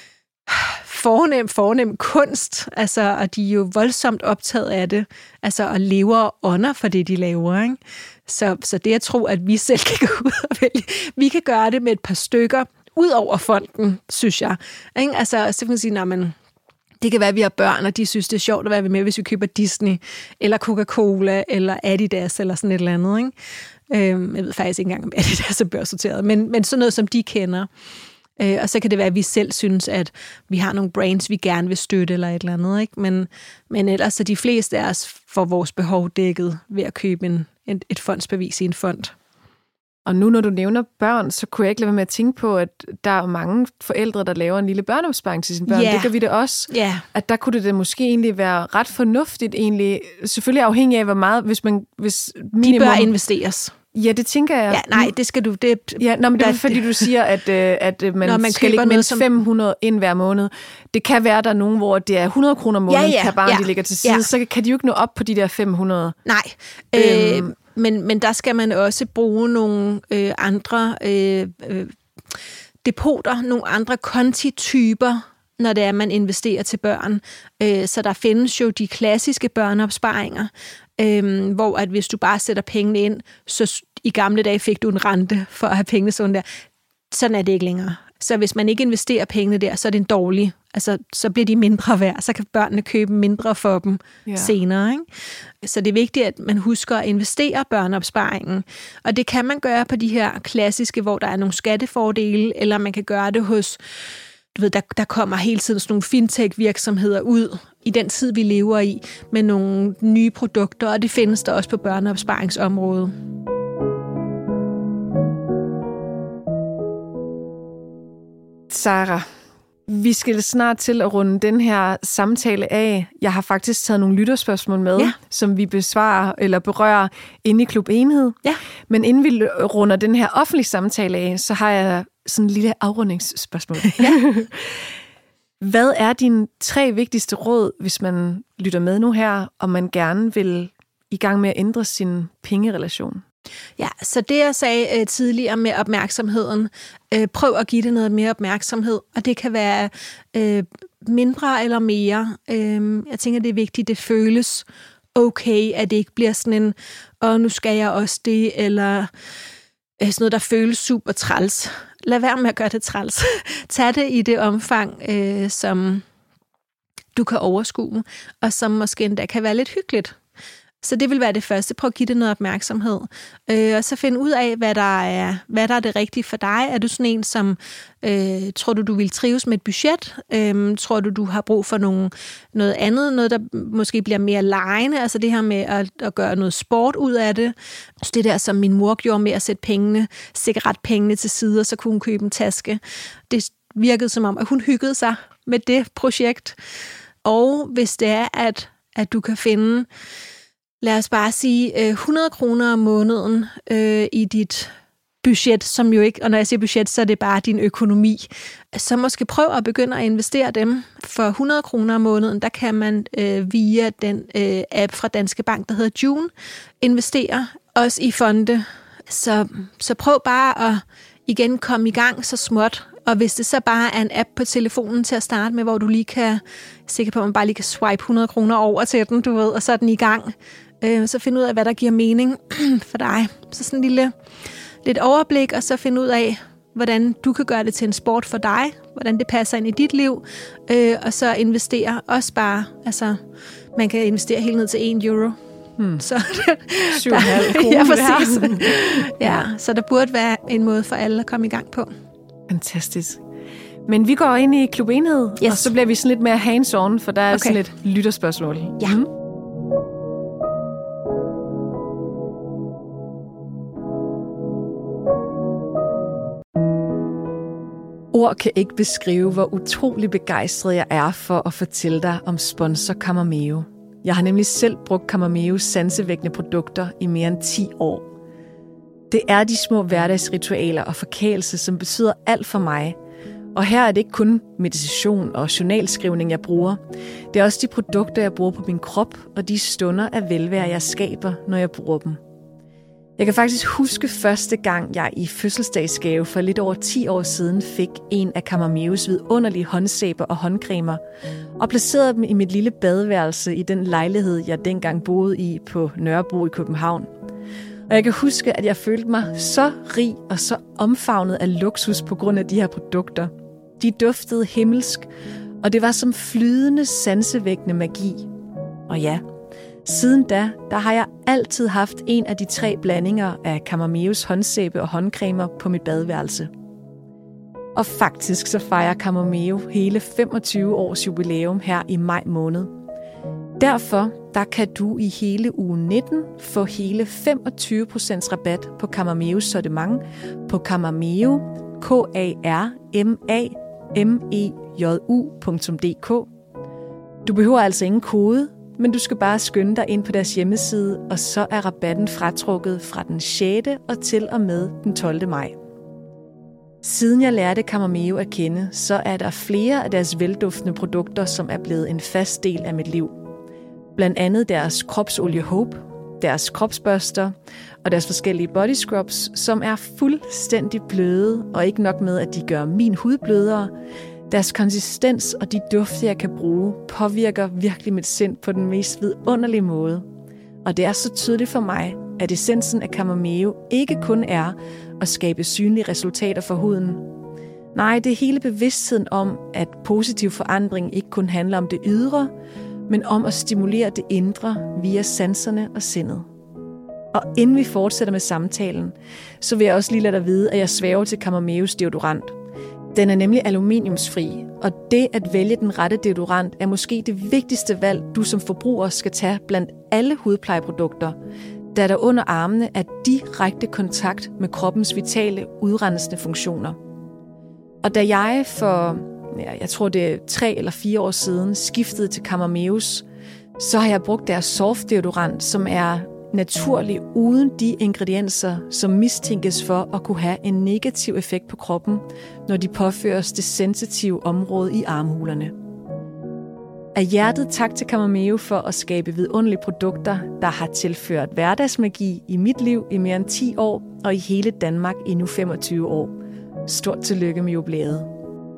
fornem kunst, altså, og de er jo voldsomt optaget af det, altså, og lever og ånder for det, de laver, ikke? Så det, jeg tror, at vi selv kan gå ud og vælge, vi kan gøre det med et par stykker, ud over fonden, synes jeg. Ikke? Altså, så kan man sige, det kan være, at vi har børn, og de synes, det er sjovt at være med, hvis vi køber Disney, eller Coca-Cola, eller Adidas, eller sådan et eller andet, ikke? Jeg ved faktisk ikke engang, om Adidas er børsnoteret, men sådan noget, som de kender. Og så kan det være, at vi selv synes, at vi har nogle brands, vi gerne vil støtte eller et eller andet. Ikke? Men ellers så de fleste af os får vores behov dækket ved at købe et fondsbevis i en fond. Og nu, når du nævner børn, så kunne jeg ikke lade være med at tænke på, at der er mange forældre, der laver en lille børneopsparing til sine børn. Yeah. Det gør vi det også. Yeah. At der kunne det måske egentlig være ret fornuftigt egentlig. Selvfølgelig afhængig af, hvor meget, hvis minimum... De bør investeres. Ja, det tænker jeg. Ja, nej, det skal du... men det er fordi, du siger, at man skal lægge mindst 500 ind hver måned. Det kan være, der er nogen, hvor det er 100 kroner om måneden, per barn, de lægger til side. Så kan de jo ikke nå op på de der 500. Nej, men der skal man også bruge nogle andre depoter, nogle andre kontityper, når det er, man investerer til børn. Så der findes jo de klassiske børneopsparinger, hvor at hvis du bare sætter pengene ind, så i gamle dage fik du en rente for at have pengene sådan der. Sådan er det ikke længere. Så hvis man ikke investerer pengene der, så er det en dårlig. Altså, så bliver de mindre værd. Så kan børnene købe mindre for dem senere. Ikke? Så det er vigtigt, at man husker at investere børneopsparingen. Og det kan man gøre på de her klassiske, hvor der er nogle skattefordele, eller man kan gøre det hos, du ved, der kommer hele tiden sådan nogle fintech-virksomheder ud i den tid, vi lever i, med nogle nye produkter, og det findes der også på børneopsparingsområdet. Sara, vi skal snart til at runde den her samtale af. Jeg har faktisk taget nogle lytterspørgsmål med, som vi besvarer eller berører inde i Klub Enhed. Ja. Men inden vi runder den her offentlige samtale af, så har jeg sådan en lille afrundingsspørgsmål. Ja. Hvad er dine 3 vigtigste råd, hvis man lytter med nu her, og man gerne vil i gang med at ændre sin pengerelation? Ja, så det jeg sagde tidligere med opmærksomheden, prøv at give det noget mere opmærksomhed, og det kan være mindre eller mere. Jeg tænker, det er vigtigt, det føles okay, at det ikke bliver sådan en, nu skal jeg også det, eller sådan noget, der føles super træls. Lad være med at gøre det træls. Tag det i det omfang, som du kan overskue, og som måske endda kan være lidt hyggeligt. Så det vil være det første. Prøv at give det noget opmærksomhed. Og så finde ud af, hvad der er det rigtige for dig. Er du sådan en, som tror du vil trives med et budget? Tror du har brug for noget andet? Noget, der måske bliver mere legende? Altså det her med at gøre noget sport ud af det. Så det der, som min mor gjorde med at sætte cigaretpengene til side, og så kunne hun købe en taske. Det virkede som om, at hun hyggede sig med det projekt. Og hvis det er, at du kan finde, lad os bare sige, 100 kroner om måneden i dit budget, som jo ikke, og når jeg siger budget, så er det bare din økonomi. Så måske prøv at begynde at investere dem. For 100 kroner om måneden, der kan man via den app fra Danske Bank, der hedder June, investere også i fonde. Så prøv bare at igen komme i gang så småt. Og hvis det så bare er en app på telefonen til at starte med, hvor du lige kan, sikker på, at man bare lige kan swipe 100 kroner over til den, du ved, og så er den i gang. Så find ud af, hvad der giver mening for dig. Så sådan en lidt overblik, og så finde ud af, hvordan du kan gøre det til en sport for dig, hvordan det passer ind i dit liv, og så investere også bare, altså man kan investere helt ned til 1 euro. Så 7,5 kroner. Ja, præcis. Ja, så der burde være en måde for alle at komme i gang på. Fantastisk. Men vi går ind i Klub Enhed, og så bliver vi sådan lidt mere hands-on, for der er sådan lidt lytterspørgsmål. Ja. Ord kan ikke beskrive, hvor utrolig begejstret jeg er for at fortælle dig om sponsor Kammermeo. Jeg har nemlig selv brugt Kammermeos sansevækkende produkter i mere end 10 år. Det er de små hverdagsritualer og forkælelse, som betyder alt for mig. Og her er det ikke kun meditation og journalskrivning, jeg bruger. Det er også de produkter, jeg bruger på min krop, og de stunder af velvære, jeg skaber, når jeg bruger dem. Jeg kan faktisk huske første gang, jeg i fødselsdagsgave for lidt over 10 år siden fik en af Kammermeos vidunderlige håndsæber og håndcremer, og placerede dem i mit lille badeværelse i den lejlighed, jeg dengang boede i på Nørrebro i København. Og jeg kan huske, at jeg følte mig så rig og så omfavnet af luksus på grund af de her produkter. De duftede himmelsk, og det var som flydende, sansevækkende magi. Og ja, siden da har jeg altid haft en af de 3 blandinger af Kammermeos håndsæbe og håndcremer på mit badeværelse. Og faktisk så fejrer Kammermeo hele 25 års jubilæum her i maj måned. Derfor der kan du i hele uge 19 få hele 25% rabat på Kammermeos sortiment på Kammermeo, KARMAMEJU.dk. Du behøver altså ingen kode, men du skal bare skynde dig ind på deres hjemmeside, og så er rabatten fratrukket fra den 6. og til og med den 12. maj. Siden jeg lærte Kammermeo at kende, så er der flere af deres velduftende produkter, som er blevet en fast del af mit liv. Blandt andet deres kropsolie Hope, deres kropsbørster og deres forskellige body scrubs, som er fuldstændig bløde, og ikke nok med, at de gør min hud blødere. Deres konsistens og de dufte, jeg kan bruge, påvirker virkelig mit sind på den mest vidunderlige måde. Og det er så tydeligt for mig, at essensen af Kammermeo ikke kun er at skabe synlige resultater for huden, Nej, det er hele bevidstheden om, at positiv forandring ikke kun handler om det ydre, men om at stimulere det indre via sanserne og sindet. Og inden vi fortsætter med samtalen, så vil jeg også lige lade dig vide, at jeg sværger til Camermeus deodorant. Den er nemlig aluminiumsfri, og det at vælge den rette deodorant er måske det vigtigste valg, du som forbruger skal tage blandt alle hudplejeprodukter, da der under armene er direkte kontakt med kroppens vitale, udrensende funktioner. Og da jeg for, jeg tror det er 3 eller 4 år siden, skiftede til Camermeus, så har jeg brugt deres soft deodorant, som er naturlig uden de ingredienser, som mistænkes for at kunne have en negativ effekt på kroppen, når de påføres det sensitive område i armhulerne. Af hjertet tak til Camermeo for at skabe vidunderlige produkter, der har tilført hverdagsmagi i mit liv i mere end 10 år, og i hele Danmark i nu 25 år. Stort tillykke med jubilæet.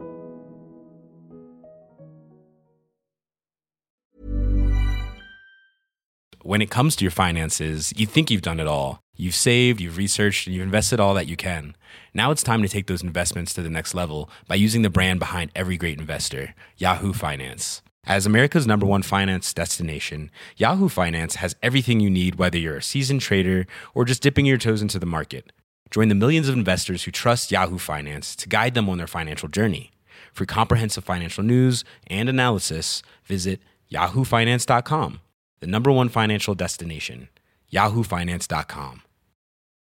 When it comes to your finances, you think you've done it all. You've saved, you've researched, and you've invested all that you can. Now it's time to take those investments to the next level by using the brand behind every great investor, Yahoo Finance. As America's #1 finance destination, Yahoo Finance has everything you need, whether you're a seasoned trader or just dipping your toes into the market. Join the millions of investors who trust Yahoo Finance to guide them on their financial journey. For comprehensive financial news and analysis, visit yahoofinance.com. The #1 financial destination, yahoofinance.com.